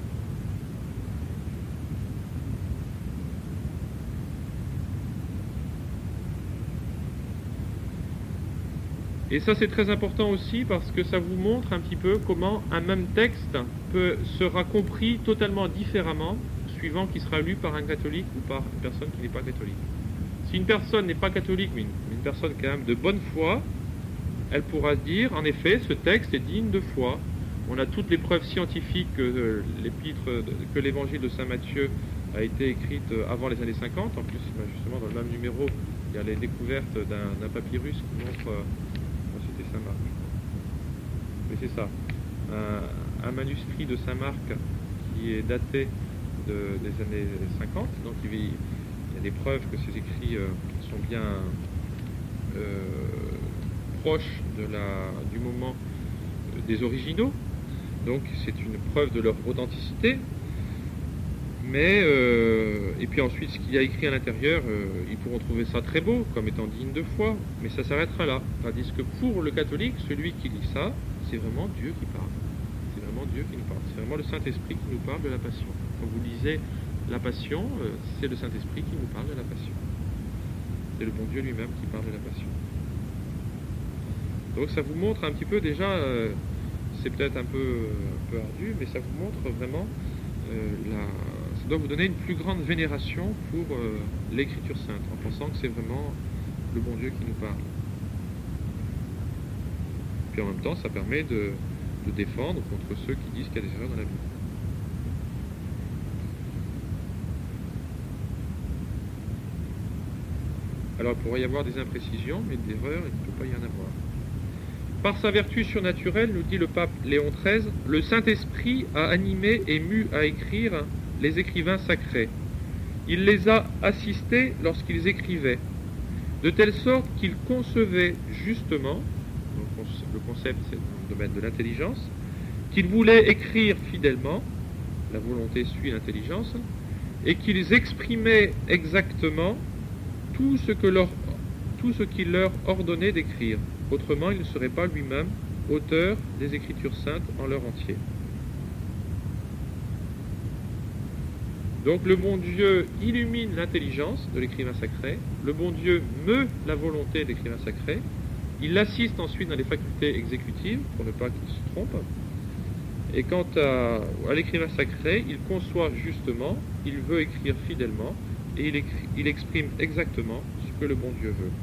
Et ça c'est très important aussi parce que ça vous montre un petit peu comment un même texte sera compris totalement différemment suivant qu'il sera lu par un catholique ou par une personne qui n'est pas catholique. Si une personne n'est pas catholique mais une personne quand même de bonne foi, elle pourra se dire en effet ce texte est digne de foi. On a toutes les preuves scientifiques que l'évangile de Saint Matthieu a été écrite avant les années 50. En plus justement dans le même numéro il y a les découvertes d'un papyrus qui montre... c'était Saint-Marc. Mais c'est ça. Un manuscrit de Saint-Marc qui est daté des années 50. Donc il y a des preuves que ces écrits sont bien proches du moment des originaux. Donc c'est une preuve de leur authenticité. Mais, et puis ensuite, ce qu'il y a écrit à l'intérieur, ils pourront trouver ça très beau, comme étant digne de foi, mais ça s'arrêtera là. Tandis que pour le catholique, celui qui lit ça, c'est vraiment Dieu qui parle. C'est vraiment Dieu qui nous parle. C'est vraiment le Saint-Esprit qui nous parle de la Passion. Quand vous lisez la Passion, c'est le Saint-Esprit qui nous parle de la Passion. C'est le bon Dieu lui-même qui parle de la Passion. Donc ça vous montre un petit peu déjà, c'est peut-être un peu ardu, mais ça vous montre vraiment ça doit vous donner une plus grande vénération pour l'écriture sainte, en pensant que c'est vraiment le bon Dieu qui nous parle. Puis en même temps, ça permet de défendre contre ceux qui disent qu'il y a des erreurs dans la Bible. Alors il pourrait y avoir des imprécisions, mais d'erreurs, il ne peut pas y en avoir. Par sa vertu surnaturelle, nous dit le pape Léon XIII, le Saint-Esprit a animé et mu à écrire les écrivains sacrés. Il les a assistés lorsqu'ils écrivaient, de telle sorte qu'ils concevaient justement, donc le concept c'est dans le domaine de l'intelligence, qu'ils voulaient écrire fidèlement, la volonté suit l'intelligence, et qu'ils exprimaient exactement tout ce qu'il leur ordonnait d'écrire. Autrement, il ne serait pas lui-même auteur des Écritures saintes en leur entier. Donc le bon Dieu illumine l'intelligence de l'écrivain sacré, le bon Dieu meut la volonté de l'écrivain sacré, il l'assiste ensuite dans les facultés exécutives, pour ne pas qu'il se trompe, et quant à l'écrivain sacré, il conçoit justement, il veut écrire fidèlement, et il exprime exactement ce que le bon Dieu veut.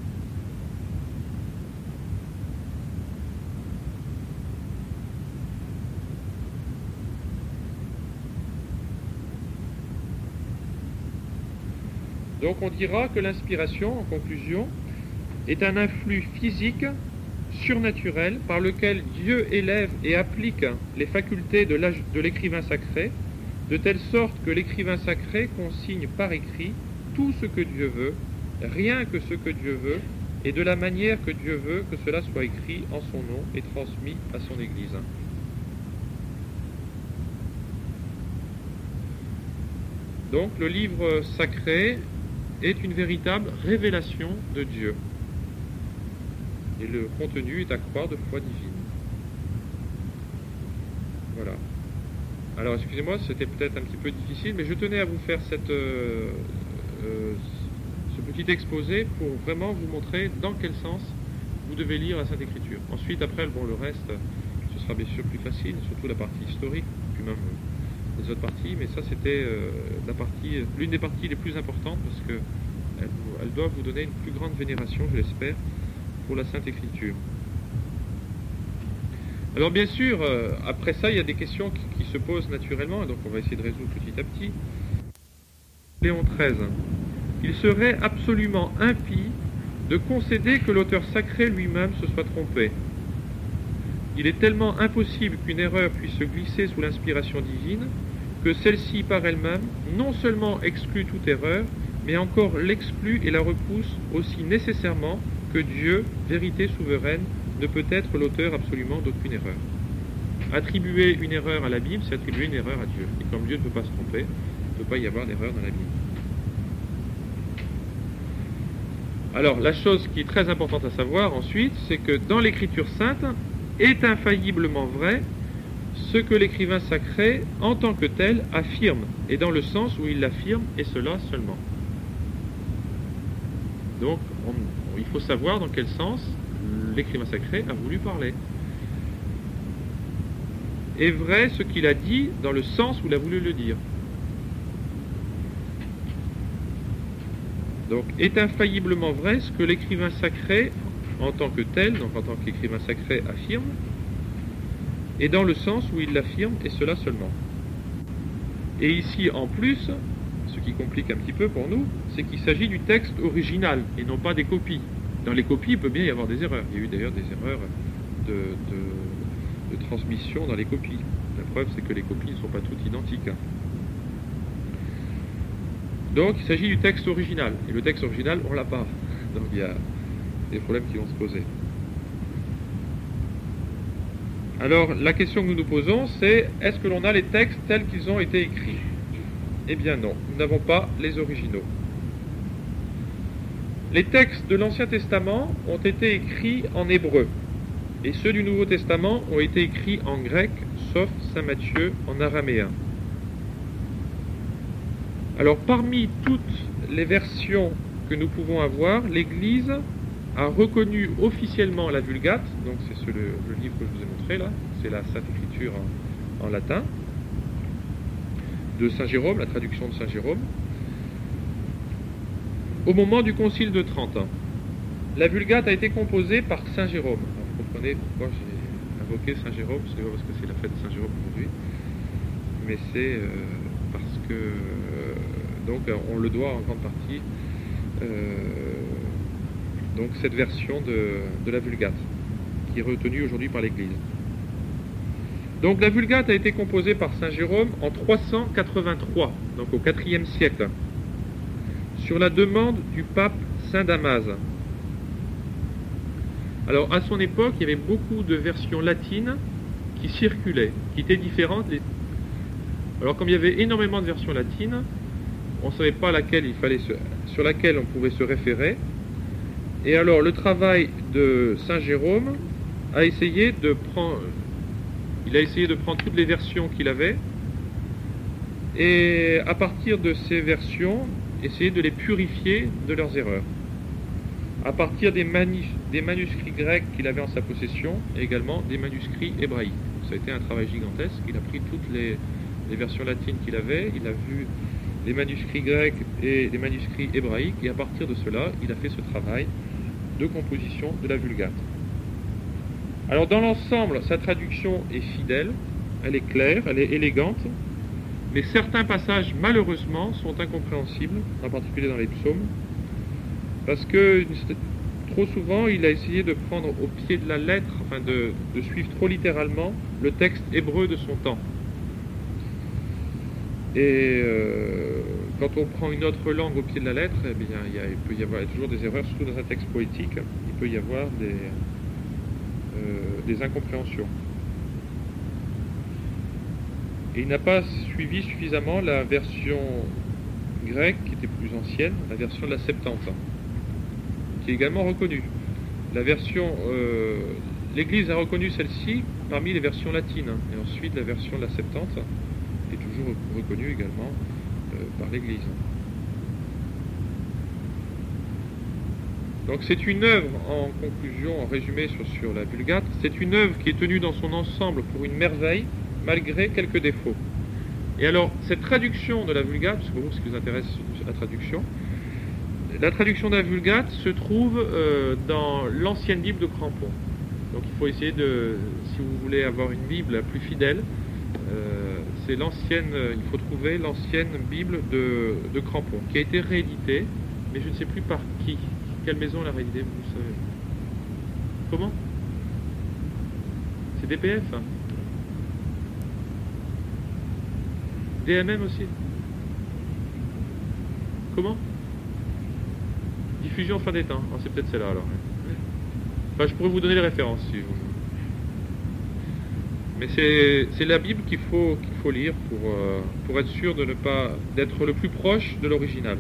Donc on dira que l'inspiration, en conclusion, est un influx physique surnaturel par lequel Dieu élève et applique les facultés de l'écrivain sacré, de telle sorte que l'écrivain sacré consigne par écrit tout ce que Dieu veut, rien que ce que Dieu veut, et de la manière que Dieu veut que cela soit écrit en son nom et transmis à son Église. Donc le livre sacré est une véritable révélation de Dieu. Et le contenu est à croire de foi divine. Voilà. Alors excusez-moi, c'était peut-être un petit peu difficile, mais je tenais à vous faire ce petit exposé pour vraiment vous montrer dans quel sens vous devez lire la Sainte Écriture. Ensuite, après, bon, le reste, ce sera bien sûr plus facile, surtout la partie historique, puis même les autres parties, mais ça c'était l'une des parties les plus importantes parce que elles doivent vous donner une plus grande vénération, je l'espère, pour la Sainte Écriture. Alors bien sûr, après ça, il y a des questions qui se posent naturellement, et donc on va essayer de résoudre petit à petit. Léon XIII. Il serait absolument impie de concéder que l'auteur sacré lui-même se soit trompé. Il est tellement impossible qu'une erreur puisse se glisser sous l'inspiration divine que celle-ci par elle-même non seulement exclut toute erreur, mais encore l'exclut et la repousse aussi nécessairement que Dieu, vérité souveraine, ne peut être l'auteur absolument d'aucune erreur. Attribuer une erreur à la Bible, c'est attribuer une erreur à Dieu. Et comme Dieu ne peut pas se tromper, il ne peut pas y avoir d'erreur dans la Bible. Alors, la chose qui est très importante à savoir ensuite, c'est que dans l'Écriture sainte est infailliblement vrai ce que l'écrivain sacré, en tant que tel, affirme, et dans le sens où il l'affirme, et cela seulement. Donc, il faut savoir dans quel sens l'écrivain sacré a voulu parler. Est vrai ce qu'il a dit dans le sens où il a voulu le dire. Donc, est infailliblement vrai ce que l'écrivain sacré, en tant que tel, donc en tant qu'écrivain sacré, affirme, et dans le sens où il l'affirme, et cela seulement. Et ici, en plus, ce qui complique un petit peu pour nous, c'est qu'il s'agit du texte original, et non pas des copies. Dans les copies, il peut bien y avoir des erreurs. Il y a eu d'ailleurs des erreurs de transmission dans les copies. La preuve, c'est que les copies ne sont pas toutes identiques. Donc, il s'agit du texte original. Et le texte original, on l'a pas. Donc, il y a des problèmes qui vont se poser. Alors, la question que nous nous posons, c'est est-ce que l'on a les textes tels qu'ils ont été écrits? Eh bien non, nous n'avons pas les originaux. Les textes de l'Ancien Testament ont été écrits en hébreu, et ceux du Nouveau Testament ont été écrits en grec, sauf Saint Matthieu en araméen. Alors, parmi toutes les versions que nous pouvons avoir, l'Église a reconnu officiellement la Vulgate, donc c'est le livre que je vous ai montré là, c'est la Sainte Écriture en latin, de Saint Jérôme, la traduction de Saint Jérôme, au moment du Concile de Trente. La Vulgate a été composée par Saint Jérôme. Alors, vous comprenez pourquoi j'ai invoqué Saint Jérôme, ce n'est pas parce que c'est la fête de Saint Jérôme aujourd'hui, mais c'est parce que donc on le doit en grande partie donc cette version de la Vulgate qui est retenue aujourd'hui par l'Église. Donc la Vulgate a été composée par Saint Jérôme en 383, donc au IVe siècle, sur la demande du pape Saint Damase. Alors à son époque, il y avait beaucoup de versions latines qui circulaient, qui étaient différentes. Alors comme il y avait énormément de versions latines, on ne savait pas sur laquelle on pouvait se référer. Et alors le travail de Saint Jérôme a essayé de prendre toutes les versions qu'il avait et à partir de ces versions, essayer de les purifier de leurs erreurs. À partir des manuscrits grecs qu'il avait en sa possession et également des manuscrits hébraïques. Ça a été un travail gigantesque. Il a pris toutes les versions latines qu'il avait, il a vu les manuscrits grecs et les manuscrits hébraïques et à partir de cela, il a fait ce travail de composition de la Vulgate. Alors dans l'ensemble, sa traduction est fidèle, elle est claire, elle est élégante, mais certains passages malheureusement sont incompréhensibles, en particulier dans les psaumes, parce que trop souvent, il a essayé de prendre au pied de la lettre, enfin de suivre trop littéralement le texte hébreu de son temps. Et quand on prend une autre langue au pied de la lettre, eh bien, il peut y avoir toujours des erreurs, surtout dans un texte poétique, il peut y avoir des incompréhensions. Et il n'a pas suivi suffisamment la version grecque, qui était plus ancienne, la version de la Septante, qui est également reconnue. La version, l'Église a reconnu celle-ci parmi les versions latines, et ensuite la version de la Septante est toujours reconnue également par l'Église. Donc c'est une œuvre, en conclusion, en résumé sur la Vulgate, c'est une œuvre qui est tenue dans son ensemble pour une merveille, malgré quelques défauts. Et alors, cette traduction de la Vulgate, parce que vous, ce qui vous intéresse, la traduction de la Vulgate se trouve dans l'ancienne Bible de Crampon. Donc il faut essayer de, si vous voulez avoir une Bible la plus fidèle, c'est l'ancienne, il faut trouver l'ancienne Bible de Crampon, qui a été rééditée, mais je ne sais plus par qui. Quelle maison l'a rééditée, vous savez? Comment? C'est DPF, hein? DMM aussi? Comment? Diffusion fin des temps. Ah, c'est peut-être celle-là alors. Enfin, je pourrais vous donner les références si vous... Mais c'est la Bible qu'il faut lire pour être sûr de ne pas d'être le plus proche de l'original.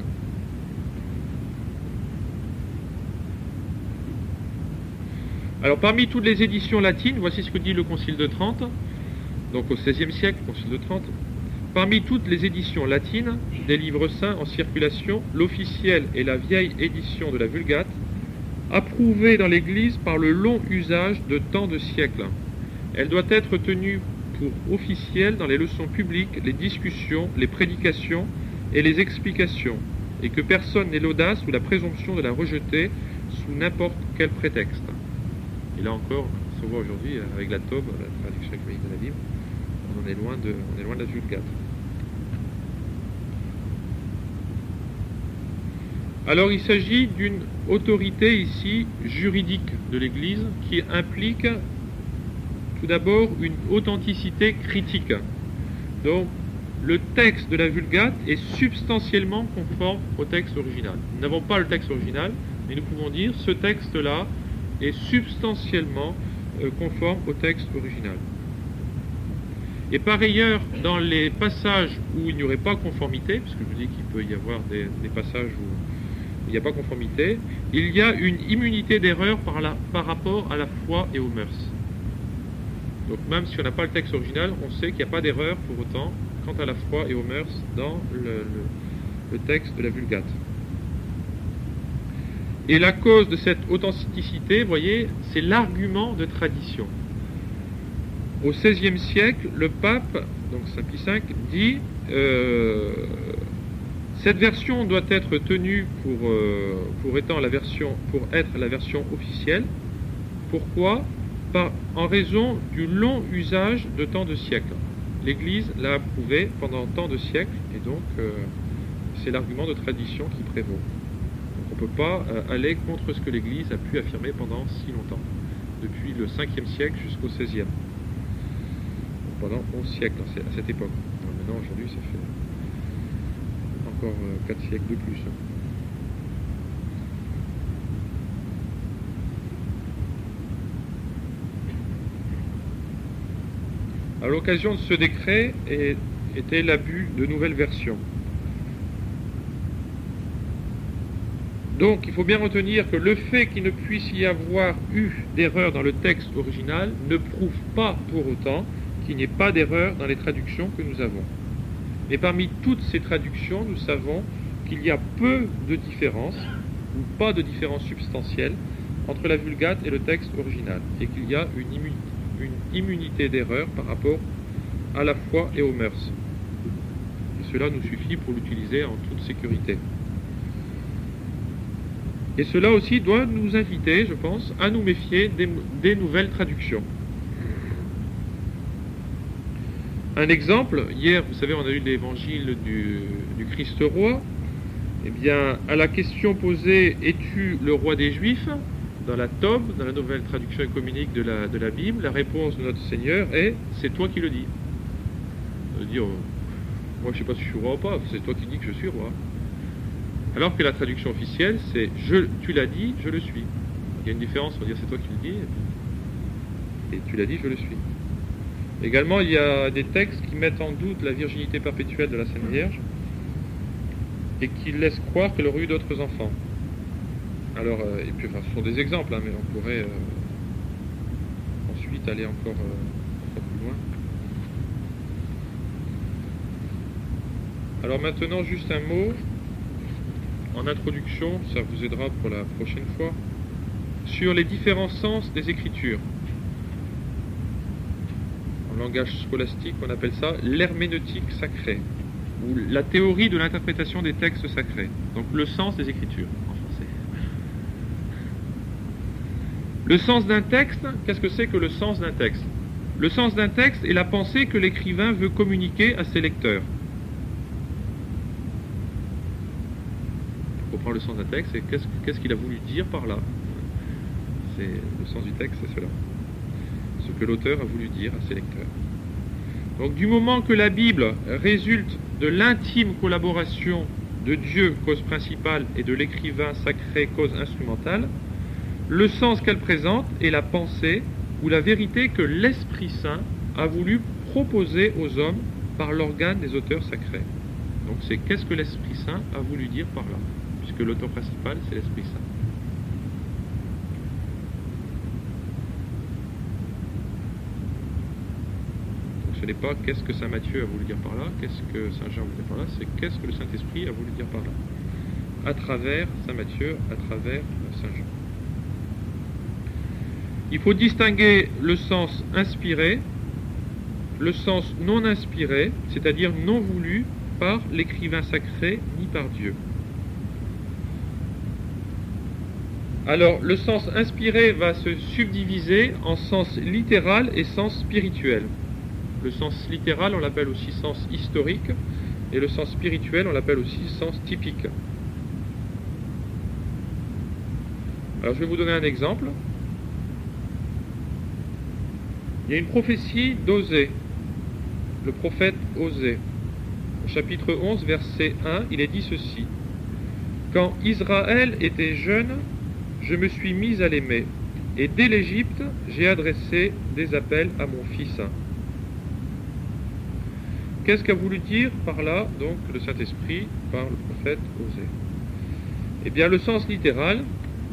Alors parmi toutes les éditions latines, voici ce que dit le Concile de Trente, donc au XVIe siècle, Concile de Trente. Parmi toutes les éditions latines des livres saints en circulation, l'officielle est la vieille édition de la Vulgate, approuvée dans l'Église par le long usage de tant de siècles. Elle doit être tenue pour officielle dans les leçons publiques, les discussions, les prédications et les explications, et que personne n'ait l'audace ou la présomption de la rejeter sous n'importe quel prétexte. Et là encore, on se voit aujourd'hui avec la Tobe, la traduction écuménique de la Bible, on est loin de la Vulgate. Alors il s'agit d'une autorité ici juridique de l'Église qui implique tout d'abord une authenticité critique. Donc le texte de la Vulgate est substantiellement conforme au texte original. Nous n'avons pas le texte original, mais nous pouvons dire ce texte-là est substantiellement conforme au texte original. Et par ailleurs, dans les passages où il n'y aurait pas conformité, parce que je vous dis qu'il peut y avoir des passages où il n'y a pas conformité, il y a une immunité d'erreur par rapport à la foi et aux mœurs. Donc même si on n'a pas le texte original, on sait qu'il n'y a pas d'erreur pour autant quant à la foi et aux mœurs dans le texte de la Vulgate. Et la cause de cette authenticité, vous voyez, c'est l'argument de tradition. Au XVIe siècle, le pape, donc Saint Pie V, dit cette version doit être tenue pour être la version officielle. Pourquoi? En raison du long usage de tant de siècles. L'Église l'a approuvé pendant tant de siècles, et donc c'est l'argument de tradition qui prévaut. Donc on ne peut pas aller contre ce que l'Église a pu affirmer pendant si longtemps, depuis le 5e siècle jusqu'au 16e. Pendant 11 siècles à cette époque. Alors maintenant, aujourd'hui, ça fait encore 4 siècles de plus. À l'occasion de ce décret était l'abus de nouvelles versions. Donc, il faut bien retenir que le fait qu'il ne puisse y avoir eu d'erreur dans le texte original ne prouve pas pour autant qu'il n'y ait pas d'erreur dans les traductions que nous avons. Mais parmi toutes ces traductions, nous savons qu'il y a peu de différences, ou pas de différence substantielle, entre la Vulgate et le texte original, et qu'il y a une immunité d'erreur par rapport à la foi et aux mœurs. Et cela nous suffit pour l'utiliser en toute sécurité. Et cela aussi doit nous inviter, je pense, à nous méfier des nouvelles traductions. Un exemple, hier, vous savez, on a eu l'évangile du Christ roi. Eh bien, à la question posée « Es-tu le roi des Juifs ?» dans la TOB, dans la nouvelle traduction œcuménique de la Bible, la réponse de notre Seigneur est « c'est toi qui le dis ». Ça veut dire « moi je ne sais pas si je suis roi ou pas, c'est toi qui dis que je suis roi ». Alors que la traduction officielle c'est « tu l'as dit, je le suis ». Il y a une différence entre dire « c'est toi qui le dis » et « tu l'as dit, je le suis ». Également, il y a des textes qui mettent en doute la virginité perpétuelle de la Sainte Vierge et qui laissent croire qu'elle aurait eu d'autres enfants. Alors, et puis, enfin, ce sont des exemples, hein, mais on pourrait ensuite aller encore plus loin. Alors maintenant, juste un mot en introduction, ça vous aidera pour la prochaine fois, sur les différents sens des Écritures. En langage scolastique, on appelle ça l'herméneutique sacrée, ou la théorie de l'interprétation des textes sacrés. Donc le sens des Écritures, en français. Le sens d'un texte, qu'est-ce que c'est que le sens d'un texte? Le sens d'un texte est la pensée que l'écrivain veut communiquer à ses lecteurs. Pour prendre le sens d'un texte, et qu'est-ce qu'il a voulu dire par là? C'est le sens du texte, c'est cela. Ce que l'auteur a voulu dire à ses lecteurs. Donc du moment que la Bible résulte de l'intime collaboration de Dieu, cause principale, et de l'écrivain sacré, cause instrumentale, le sens qu'elle présente est la pensée ou la vérité que l'Esprit Saint a voulu proposer aux hommes par l'organe des auteurs sacrés. Donc c'est qu'est-ce que l'Esprit Saint a voulu dire par là, puisque l'auteur principal c'est l'Esprit Saint. Ce n'est pas qu'est-ce que Saint Matthieu a voulu dire par là, qu'est-ce que Saint Jean a voulu dire par là, c'est qu'est-ce que le Saint-Esprit a voulu dire par là, à travers Saint Matthieu, à travers Saint Jean. Il faut distinguer le sens inspiré, le sens non inspiré, c'est-à-dire non voulu par l'écrivain sacré ni par Dieu. Alors, le sens inspiré va se subdiviser en sens littéral et sens spirituel. Le sens littéral, on l'appelle aussi sens historique, et le sens spirituel, on l'appelle aussi sens typique. Alors, je vais vous donner un exemple. Il y a une prophétie d'Osée, le prophète Osée. Au chapitre 11, verset 1, il est dit ceci. « Quand Israël était jeune, je me suis mis à l'aimer, et dès l'Égypte, j'ai adressé des appels à mon fils. » Qu'est-ce qu'a voulu dire par là, donc, le Saint-Esprit par le prophète Osée? Eh bien, le sens littéral,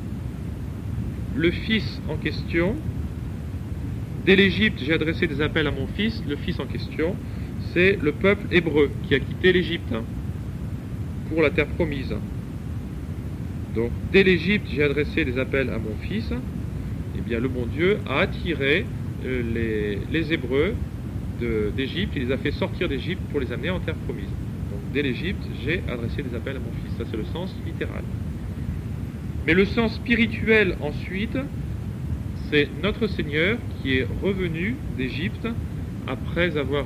le fils en question, dès l'Égypte, j'ai adressé des appels à mon fils, le fils en question, c'est le peuple hébreu qui a quitté l'Égypte pour la terre promise. Donc, dès l'Égypte, j'ai adressé des appels à mon fils, eh bien, le bon Dieu a attiré les Hébreux d'Égypte, il les a fait sortir d'Égypte pour les amener en terre promise. Donc dès l'Égypte, j'ai adressé des appels à mon fils. Ça c'est le sens littéral. Mais le sens spirituel ensuite, c'est notre Seigneur qui est revenu d'Égypte après avoir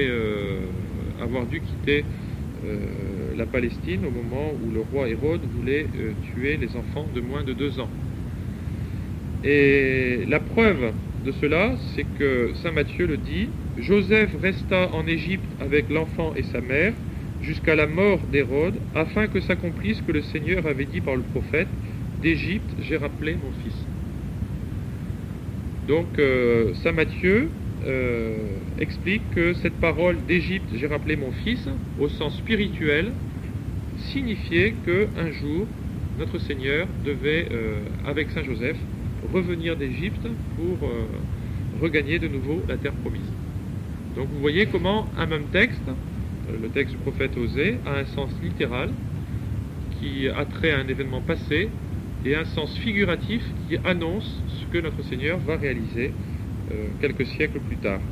dû quitter la Palestine au moment où le roi Hérode voulait tuer les enfants de moins de 2 ans. Et la preuve de cela, c'est que Saint Matthieu le dit, Joseph resta en Égypte avec l'enfant et sa mère jusqu'à la mort d'Hérode, afin que s'accomplisse ce que le Seigneur avait dit par le prophète, d'Égypte j'ai rappelé mon fils. Donc Saint Matthieu explique que cette parole d'Égypte j'ai rappelé mon fils, au sens spirituel, signifiait qu'un jour, notre Seigneur devait, avec Saint Joseph, revenir d'Égypte pour regagner de nouveau la terre promise. Donc vous voyez comment un même texte, le texte du prophète Osée, a un sens littéral qui a trait à un événement passé et un sens figuratif qui annonce ce que notre Seigneur va réaliser quelques siècles plus tard.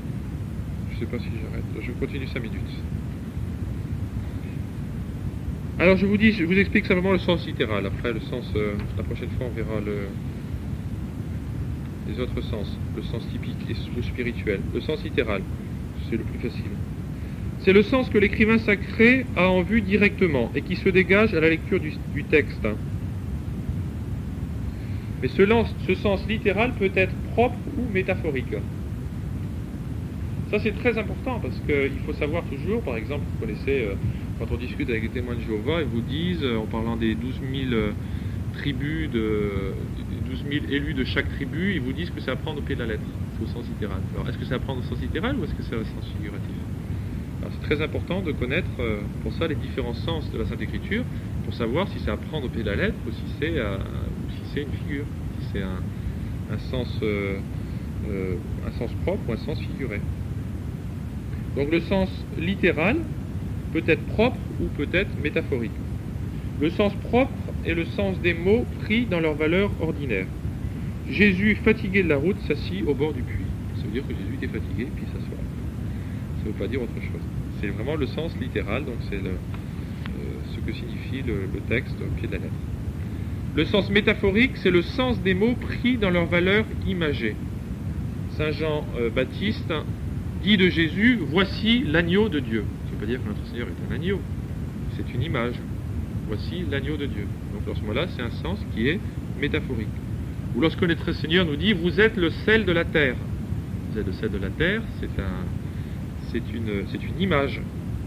Je ne sais pas si j'arrête. Je continue 5 minutes. Alors je vous explique simplement le sens littéral. Après le sens, la prochaine fois on verra les autres sens, le sens typique ou spirituel. Le sens littéral, c'est le plus facile. C'est le sens que l'écrivain sacré a en vue directement et qui se dégage à la lecture du texte. Mais ce sens littéral peut être propre ou métaphorique. Ça c'est très important parce qu'il faut savoir toujours, par exemple, vous connaissez, quand on discute avec les témoins de Jéhovah, ils vous disent, en parlant des 12 000 tribus, 12 000 élus de chaque tribu, ils vous disent que c'est à prendre au pied de la lettre, au sens littéral. Alors est-ce que c'est à prendre au sens littéral ou est-ce que c'est au sens figuratif? Alors c'est très important de connaître pour ça les différents sens de la Sainte Écriture, pour savoir si c'est à prendre au pied de la lettre ou si c'est une figure, si c'est un sens propre ou un sens figuré. Donc le sens littéral peut être propre ou peut être métaphorique. Le sens propre est le sens des mots pris dans leur valeur ordinaire. Jésus, fatigué de la route, s'assit au bord du puits. Ça veut dire que Jésus était fatigué puis s'assoit. Ça ne veut pas dire autre chose. C'est vraiment le sens littéral, donc c'est ce que signifie le texte au pied de la lettre. Le sens métaphorique, c'est le sens des mots pris dans leur valeur imagée. Saint Jean Baptiste dit de Jésus, voici l'agneau de Dieu. Ça ne veut pas dire que notre Seigneur est un agneau, c'est une image. Voici l'agneau de Dieu. Donc, dans ce moment-là, c'est un sens qui est métaphorique. Ou lorsque notre Seigneur nous dit, vous êtes le sel de la terre. Vous êtes le sel de la terre, c'est une image.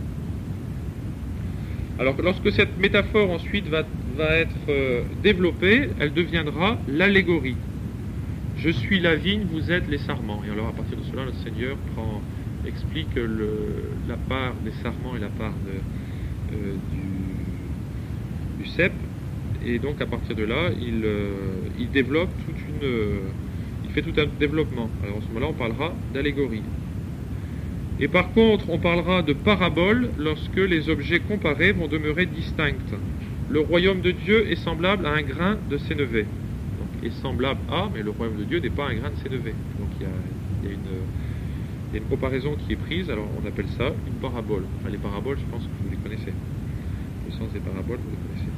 Alors, lorsque cette métaphore ensuite va être développée, elle deviendra l'allégorie. Je suis la vigne, vous êtes les sarments. Et alors, à partir de cela, notre Seigneur explique la part des sarments et la part du cep, et donc à partir de là, il développe il fait tout un développement. Alors en ce moment-là, on parlera d'allégorie. Et par contre, on parlera de parabole lorsque les objets comparés vont demeurer distincts. Le royaume de Dieu est semblable à un grain de sénévé. Donc, est semblable à, mais le royaume de Dieu n'est pas un grain de sénévé. Donc il y a une comparaison qui est prise, alors on appelle ça une parabole. Enfin, les paraboles, je pense que vous les connaissez. Le sens des paraboles, vous le connaissez.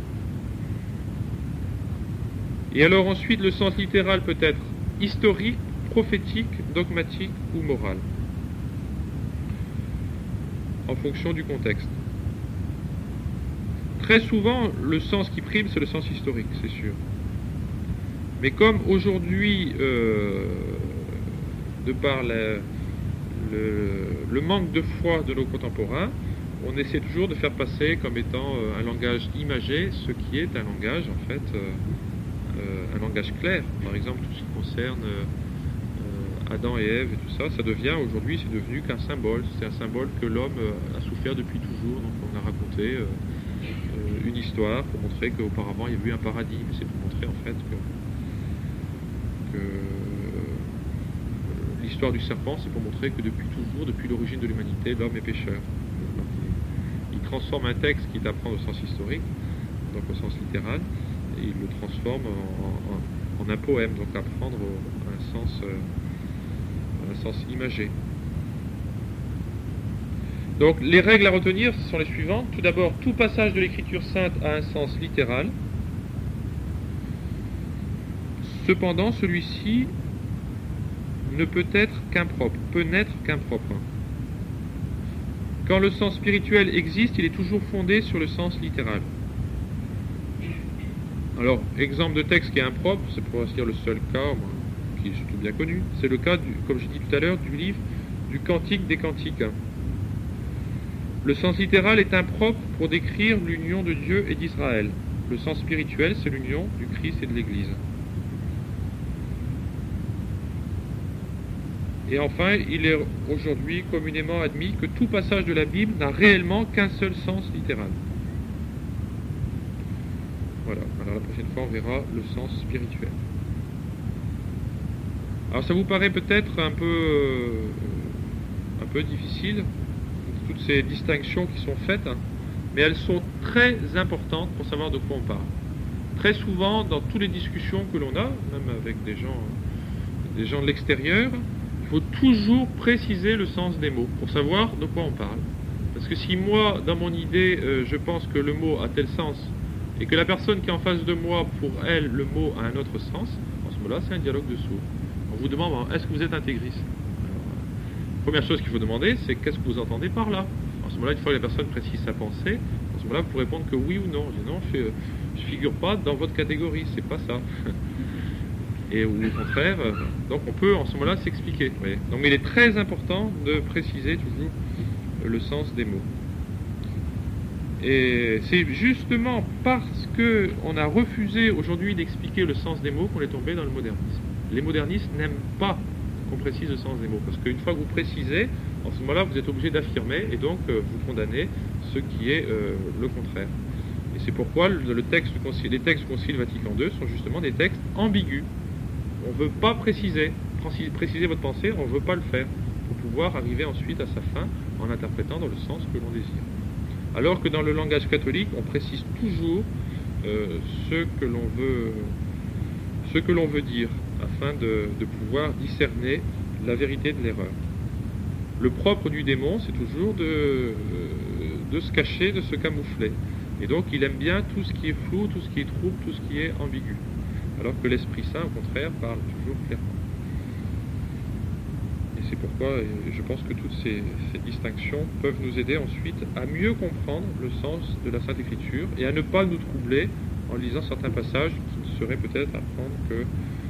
Et alors ensuite, le sens littéral peut être historique, prophétique, dogmatique ou moral, en fonction du contexte. Très souvent, le sens qui prime, c'est le sens historique, c'est sûr. Mais comme aujourd'hui, de par le manque de foi de nos contemporains, on essaie toujours de faire passer comme étant un langage imagé, ce qui est un langage en fait, un langage clair. Par exemple, tout ce qui concerne Adam et Ève et tout ça, ça devient aujourd'hui, c'est devenu qu'un symbole. C'est un symbole que l'homme a souffert depuis toujours. Donc on a raconté une histoire pour montrer qu'auparavant il y a eu un paradis, mais c'est pour montrer en fait que l'histoire du serpent, c'est pour montrer que depuis toujours, depuis l'origine de l'humanité, l'homme est pécheur. Donc, il transforme un texte qui est à prendre au sens historique, donc au sens littéral, et il le transforme en un poème, donc à prendre un sens imagé. Donc les règles à retenir sont les suivantes. Tout d'abord, tout passage de l'Écriture sainte a un sens littéral. Cependant, celui-ci ne peut être qu'impropre, peut n'être qu'impropre. Quand le sens spirituel existe, il est toujours fondé sur le sens littéral. Alors, exemple de texte qui est impropre, c'est pour ainsi dire le seul cas, qui est surtout bien connu, c'est le cas, comme j'ai dit tout à l'heure, du livre du Cantique des Cantiques. Le sens littéral est impropre pour décrire l'union de Dieu et d'Israël. Le sens spirituel, c'est l'union du Christ et de l'Église. Et enfin, il est aujourd'hui communément admis que tout passage de la Bible n'a réellement qu'un seul sens littéral. Voilà, alors la prochaine fois on verra le sens spirituel. Alors ça vous paraît peut-être un peu difficile, toutes ces distinctions qui sont faites, mais elles sont très importantes pour savoir de quoi on parle. Très souvent, dans toutes les discussions que l'on a, même avec des gens de l'extérieur, il faut toujours préciser le sens des mots pour savoir de quoi on parle. Parce que si moi, dans mon idée, je pense que le mot a tel sens, et que la personne qui est en face de moi, pour elle, le mot a un autre sens, en ce moment-là, c'est un dialogue de sourds. On vous demande, est-ce que vous êtes intégriste? Première chose qu'il faut demander, c'est qu'est-ce que vous entendez par là? En ce moment-là, une fois que la personne précise sa pensée, en ce moment-là, vous pouvez répondre que oui ou non. Je dis non, je figure pas dans votre catégorie, c'est pas ça. Et ou au contraire, donc on peut en ce moment-là s'expliquer. Donc il est très important de préciser toujours le sens des mots. Et c'est justement parce qu'on a refusé aujourd'hui d'expliquer le sens des mots qu'on est tombé dans le modernisme. Les modernistes n'aiment pas qu'on précise le sens des mots, parce qu'une fois que vous précisez, en ce moment-là, vous êtes obligé d'affirmer, et donc vous condamnez ce qui est le contraire. Et c'est pourquoi les textes du Concile Vatican II sont justement des textes ambigus. On ne veut pas préciser votre pensée, on ne veut pas le faire, pour pouvoir arriver ensuite à sa fin en interprétant dans le sens que l'on désire. Alors que dans le langage catholique, on précise toujours ce que l'on veut dire, afin de pouvoir discerner la vérité de l'erreur. Le propre du démon, c'est toujours de se cacher, de se camoufler. Et donc, il aime bien tout ce qui est flou, tout ce qui est trouble, tout ce qui est ambigu. Alors que l'Esprit Saint, au contraire, parle toujours clairement. Et c'est pourquoi je pense que toutes ces distinctions peuvent nous aider ensuite à mieux comprendre le sens de la Sainte Écriture et à ne pas nous troubler en lisant certains passages qui ne seraient peut-être à prendre que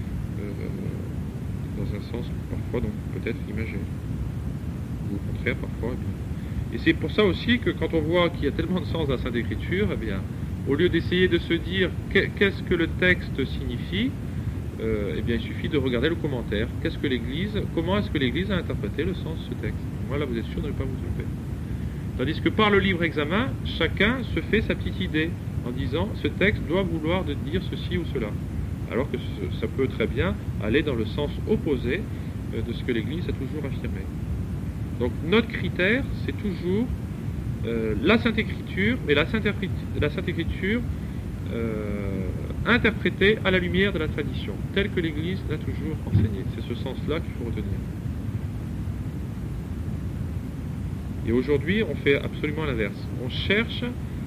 dans un sens parfois donc peut-être imagé. Ou au contraire parfois. Et c'est pour ça aussi que quand on voit qu'il y a tellement de sens dans la Sainte Écriture, eh bien, au lieu d'essayer de se dire qu'est-ce que le texte signifie, eh bien, il suffit de regarder le commentaire. Comment est-ce que l'Église a interprété le sens de ce texte? Moi, là, vous êtes sûr de ne pas vous tromper. Tandis que par le livre examen, chacun se fait sa petite idée en disant ce texte doit vouloir dire ceci ou cela. Alors que ça peut très bien aller dans le sens opposé de ce que l'Église a toujours affirmé. Donc notre critère, c'est toujours la Sainte Écriture, mais la Sainte Écriture interprétée à la lumière de la tradition, telle que l'Église l'a toujours enseignée. C'est ce sens-là qu'il faut retenir. Et aujourd'hui, on fait absolument l'inverse. On cherche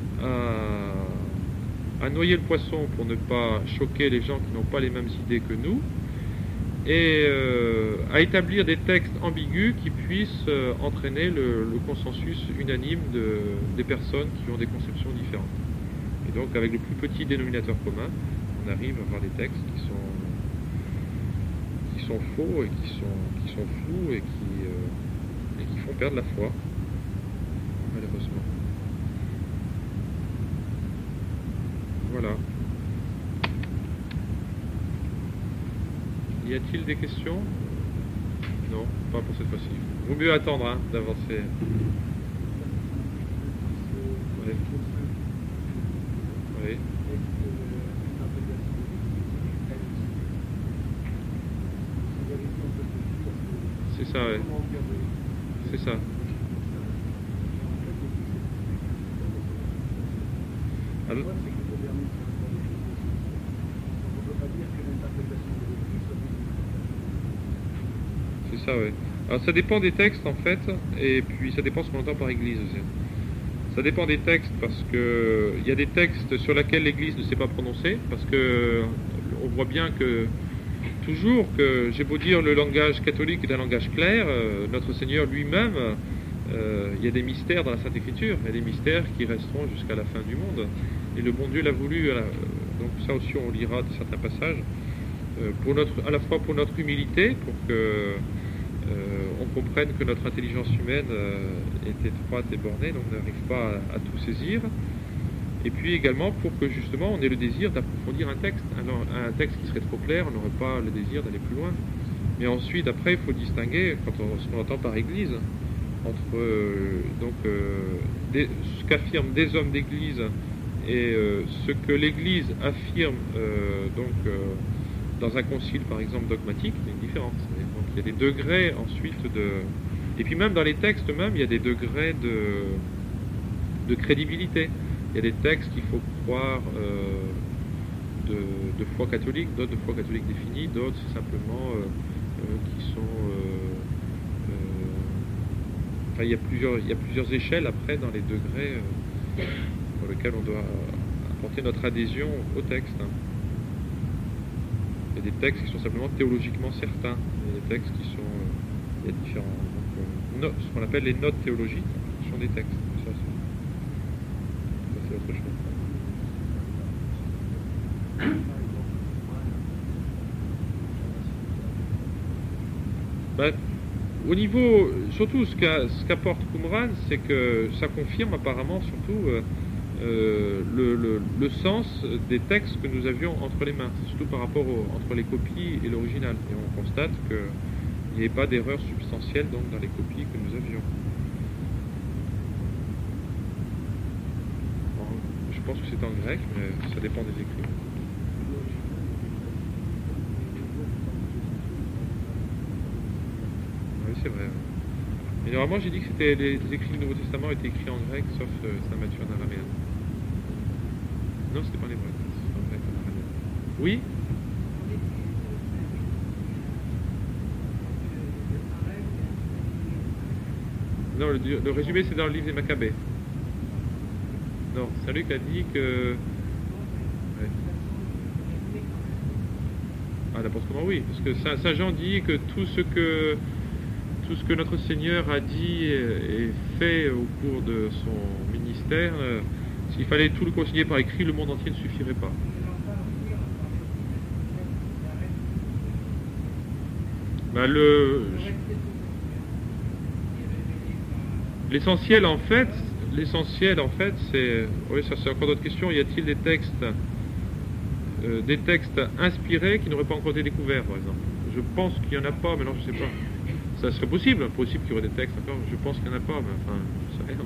à noyer le poisson pour ne pas choquer les gens qui n'ont pas les mêmes idées que nous, et à établir des textes ambigus qui puissent entraîner le consensus unanime des personnes qui ont des conceptions différentes. Et donc avec le plus petit dénominateur commun, on arrive à avoir des textes qui sont faux et qui sont flous et qui font perdre la foi, malheureusement. Voilà. Y a-t-il des questions? Non, pas pour cette fois-ci. Vaut mieux attendre d'avancer. Oui. Oui. C'est ça, oui. C'est ça. Alors, c'est ça, oui. Alors ça dépend des textes en fait, et puis ça dépend ce qu'on entend par église aussi. Ça dépend des textes parce que il y a des textes sur lesquels l'église ne s'est pas prononcée, parce que on voit bien que toujours que j'ai beau dire le langage catholique est un langage clair, notre Seigneur lui-même, il y a des mystères dans la Sainte Écriture, il y a des mystères qui resteront jusqu'à la fin du monde. Et le bon Dieu l'a voulu, donc ça aussi on lira de certains passages, à la fois pour notre humilité, pour que on comprenne que notre intelligence humaine est étroite et bornée, donc n'arrive pas à tout saisir, et puis également pour que justement on ait le désir d'approfondir un texte. Un texte qui serait trop clair, on n'aurait pas le désir d'aller plus loin. Mais ensuite, après, il faut distinguer, ce qu'on entend par église, entre ce qu'affirment des hommes d'église et ce que l'église affirme dans un concile, par exemple, dogmatique. Il y a une différence. Donc il y a des degrés ensuite et puis même dans les textes même, il y a des degrés de crédibilité. Il y a des textes qu'il faut croire de foi catholique, d'autres de foi catholique définie, d'autres c'est simplement qui sont... qui Enfin, il y a plusieurs échelles après dans les degrés pour lesquels on doit apporter notre adhésion au texte. Il y a des textes qui sont simplement théologiquement certains. Il y a des textes qui sont... il y a différents... Donc, ce qu'on appelle les notes théologiques sont des textes. Ça, c'est autre chose. Ben, au niveau, surtout ce qu'apporte Qumran, c'est que ça confirme apparemment surtout le sens des textes que nous avions entre les mains, surtout par rapport entre les copies et l'original. Et on constate qu'il n'y avait pas d'erreur substantielle donc, dans les copies que nous avions. Bon, je pense que c'est en grec, mais ça dépend des écrits. Oui, c'est vrai. Mais normalement, j'ai dit que c'était les écrits du Nouveau Testament étaient écrits en grec, sauf Saint Matthieu en araméen. Non, c'était pas les vrais, c'était en grec en araméen. Oui. Non, le résumé, c'est dans le livre des Maccabées. Non, c'est lui qui a dit que... Ouais. Ah, n'importe comment, oui. Parce que Saint Jean dit que tout ce que notre Seigneur a dit et fait au cours de son ministère, s'il fallait tout le consigner par écrit, le monde entier ne suffirait pas. Ben l'essentiel en fait, c'est... Oui, ça c'est encore d'autres questions. Y a-t-il des textes inspirés qui n'auraient pas encore été découverts, par exemple? Je pense qu'il n'y en a pas, mais non, je ne sais pas. Ça serait possible qu'il y aurait des textes encore. Je pense qu'il n'y en a pas, mais enfin, je sais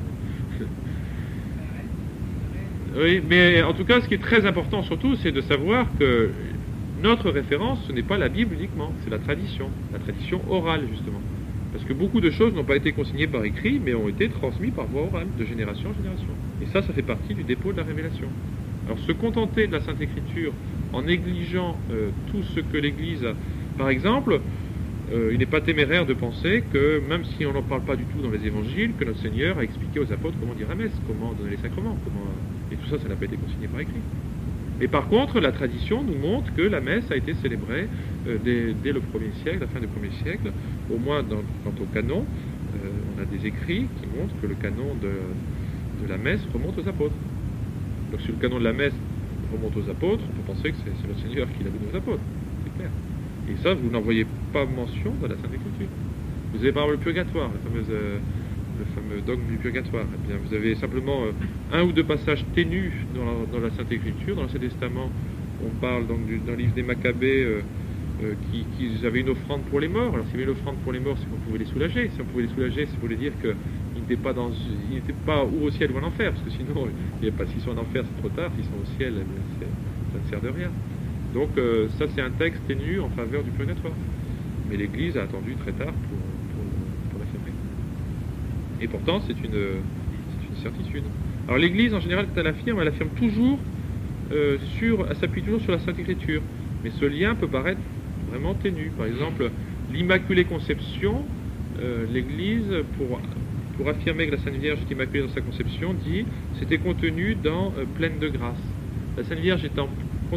rien. Oui, mais en tout cas, ce qui est très important surtout, c'est de savoir que notre référence, ce n'est pas la Bible uniquement, c'est la tradition orale, justement. Parce que beaucoup de choses n'ont pas été consignées par écrit, mais ont été transmises par voie orale, de génération en génération. Et ça fait partie du dépôt de la révélation. Alors, se contenter de la Sainte Écriture en négligeant tout ce que l'Église a... Par exemple, il n'est pas téméraire de penser que, même si on n'en parle pas du tout dans les évangiles, que notre Seigneur a expliqué aux apôtres comment dire la messe, comment donner les sacrements, et tout ça n'a pas été consigné par écrit. Et par contre, la tradition nous montre que la messe a été célébrée dès le 1er siècle, la fin du 1er siècle, au moins quant au canon, on a des écrits qui montrent que le canon de la messe remonte aux apôtres. Donc si le canon de la messe remonte aux apôtres, on peut penser que c'est notre Seigneur qui l'a donné aux apôtres, c'est clair. Et ça, vous n'en voyez pas mention dans la Sainte Écriture. Vous avez par exemple le purgatoire, le fameux dogme du purgatoire. Eh bien, vous avez simplement un ou deux passages ténus dans la Sainte Écriture. Dans l'Ancien Testament, on parle donc d'un livre des Maccabées qu'ils avaient une offrande pour les morts. Alors s'il y avait une offrande pour les morts, c'est qu'on pouvait les soulager. Si on pouvait les soulager, ça voulait dire qu'ils n'étaient pas ou au ciel ou en enfer, parce que sinon, s'ils sont en enfer, c'est trop tard. S'ils sont au ciel, ça ne sert de rien. Donc ça, c'est un texte ténu en faveur du purgatoire. Mais l'Église a attendu très tard pour l'affirmer. Et pourtant, c'est une certitude. Alors l'Église, en général, quand elle affirme toujours, elle s'appuie toujours sur la Sainte Écriture. Mais ce lien peut paraître vraiment ténu. Par exemple, l'Immaculée Conception, l'Église, pour affirmer que la Sainte Vierge est immaculée dans sa conception, dit c'était contenu dans Pleine de grâce. La Sainte Vierge étant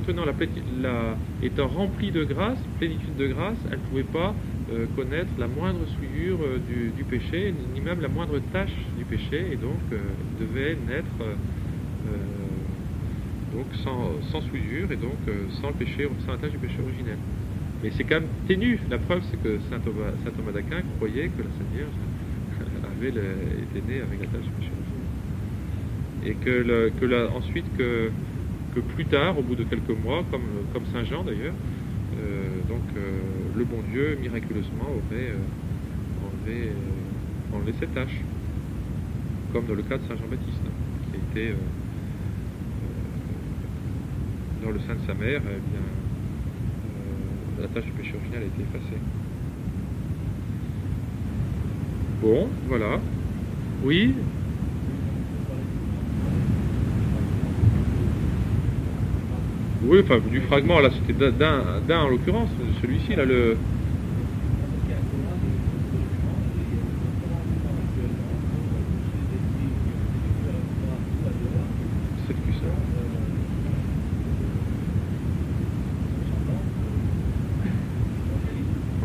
remplie de grâce, plénitude de grâce, elle ne pouvait pas connaître la moindre souillure du péché, ni même la moindre tache du péché, et donc devait naître donc sans souillure, et donc sans la tache du péché originel. Mais c'est quand même ténu. La preuve, c'est que saint Thomas d'Aquin croyait que la Sainte Vierge était née avec la tache du péché originel. Et ensuite que plus tard, au bout de quelques mois, comme Saint Jean d'ailleurs, le bon Dieu miraculeusement aurait enlevé cette tâche, comme dans le cas de Saint Jean-Baptiste, qui a été dans le sein de sa mère, la tâche du péché originel a été effacée. Bon, voilà. Oui. Oui, enfin, du fragment, là, c'était d'un en l'occurrence, celui-ci, là,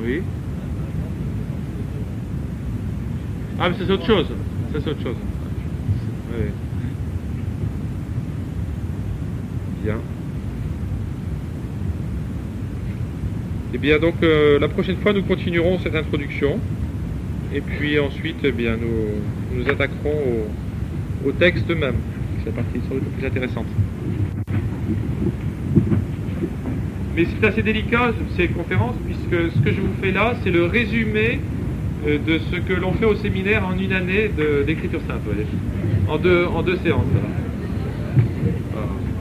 Oui. Ah, mais ça c'est autre chose. Ça c'est autre chose. Oui. Bien. Et bien donc la prochaine fois nous continuerons cette introduction et puis ensuite eh bien nous nous attaquerons au texte même. C'est la partie sans doute la plus intéressante. Mais c'est assez délicat ces conférences puisque ce que je vous fais là c'est le résumé de ce que l'on fait au séminaire en une année d'écriture simple, en deux séances. Voilà.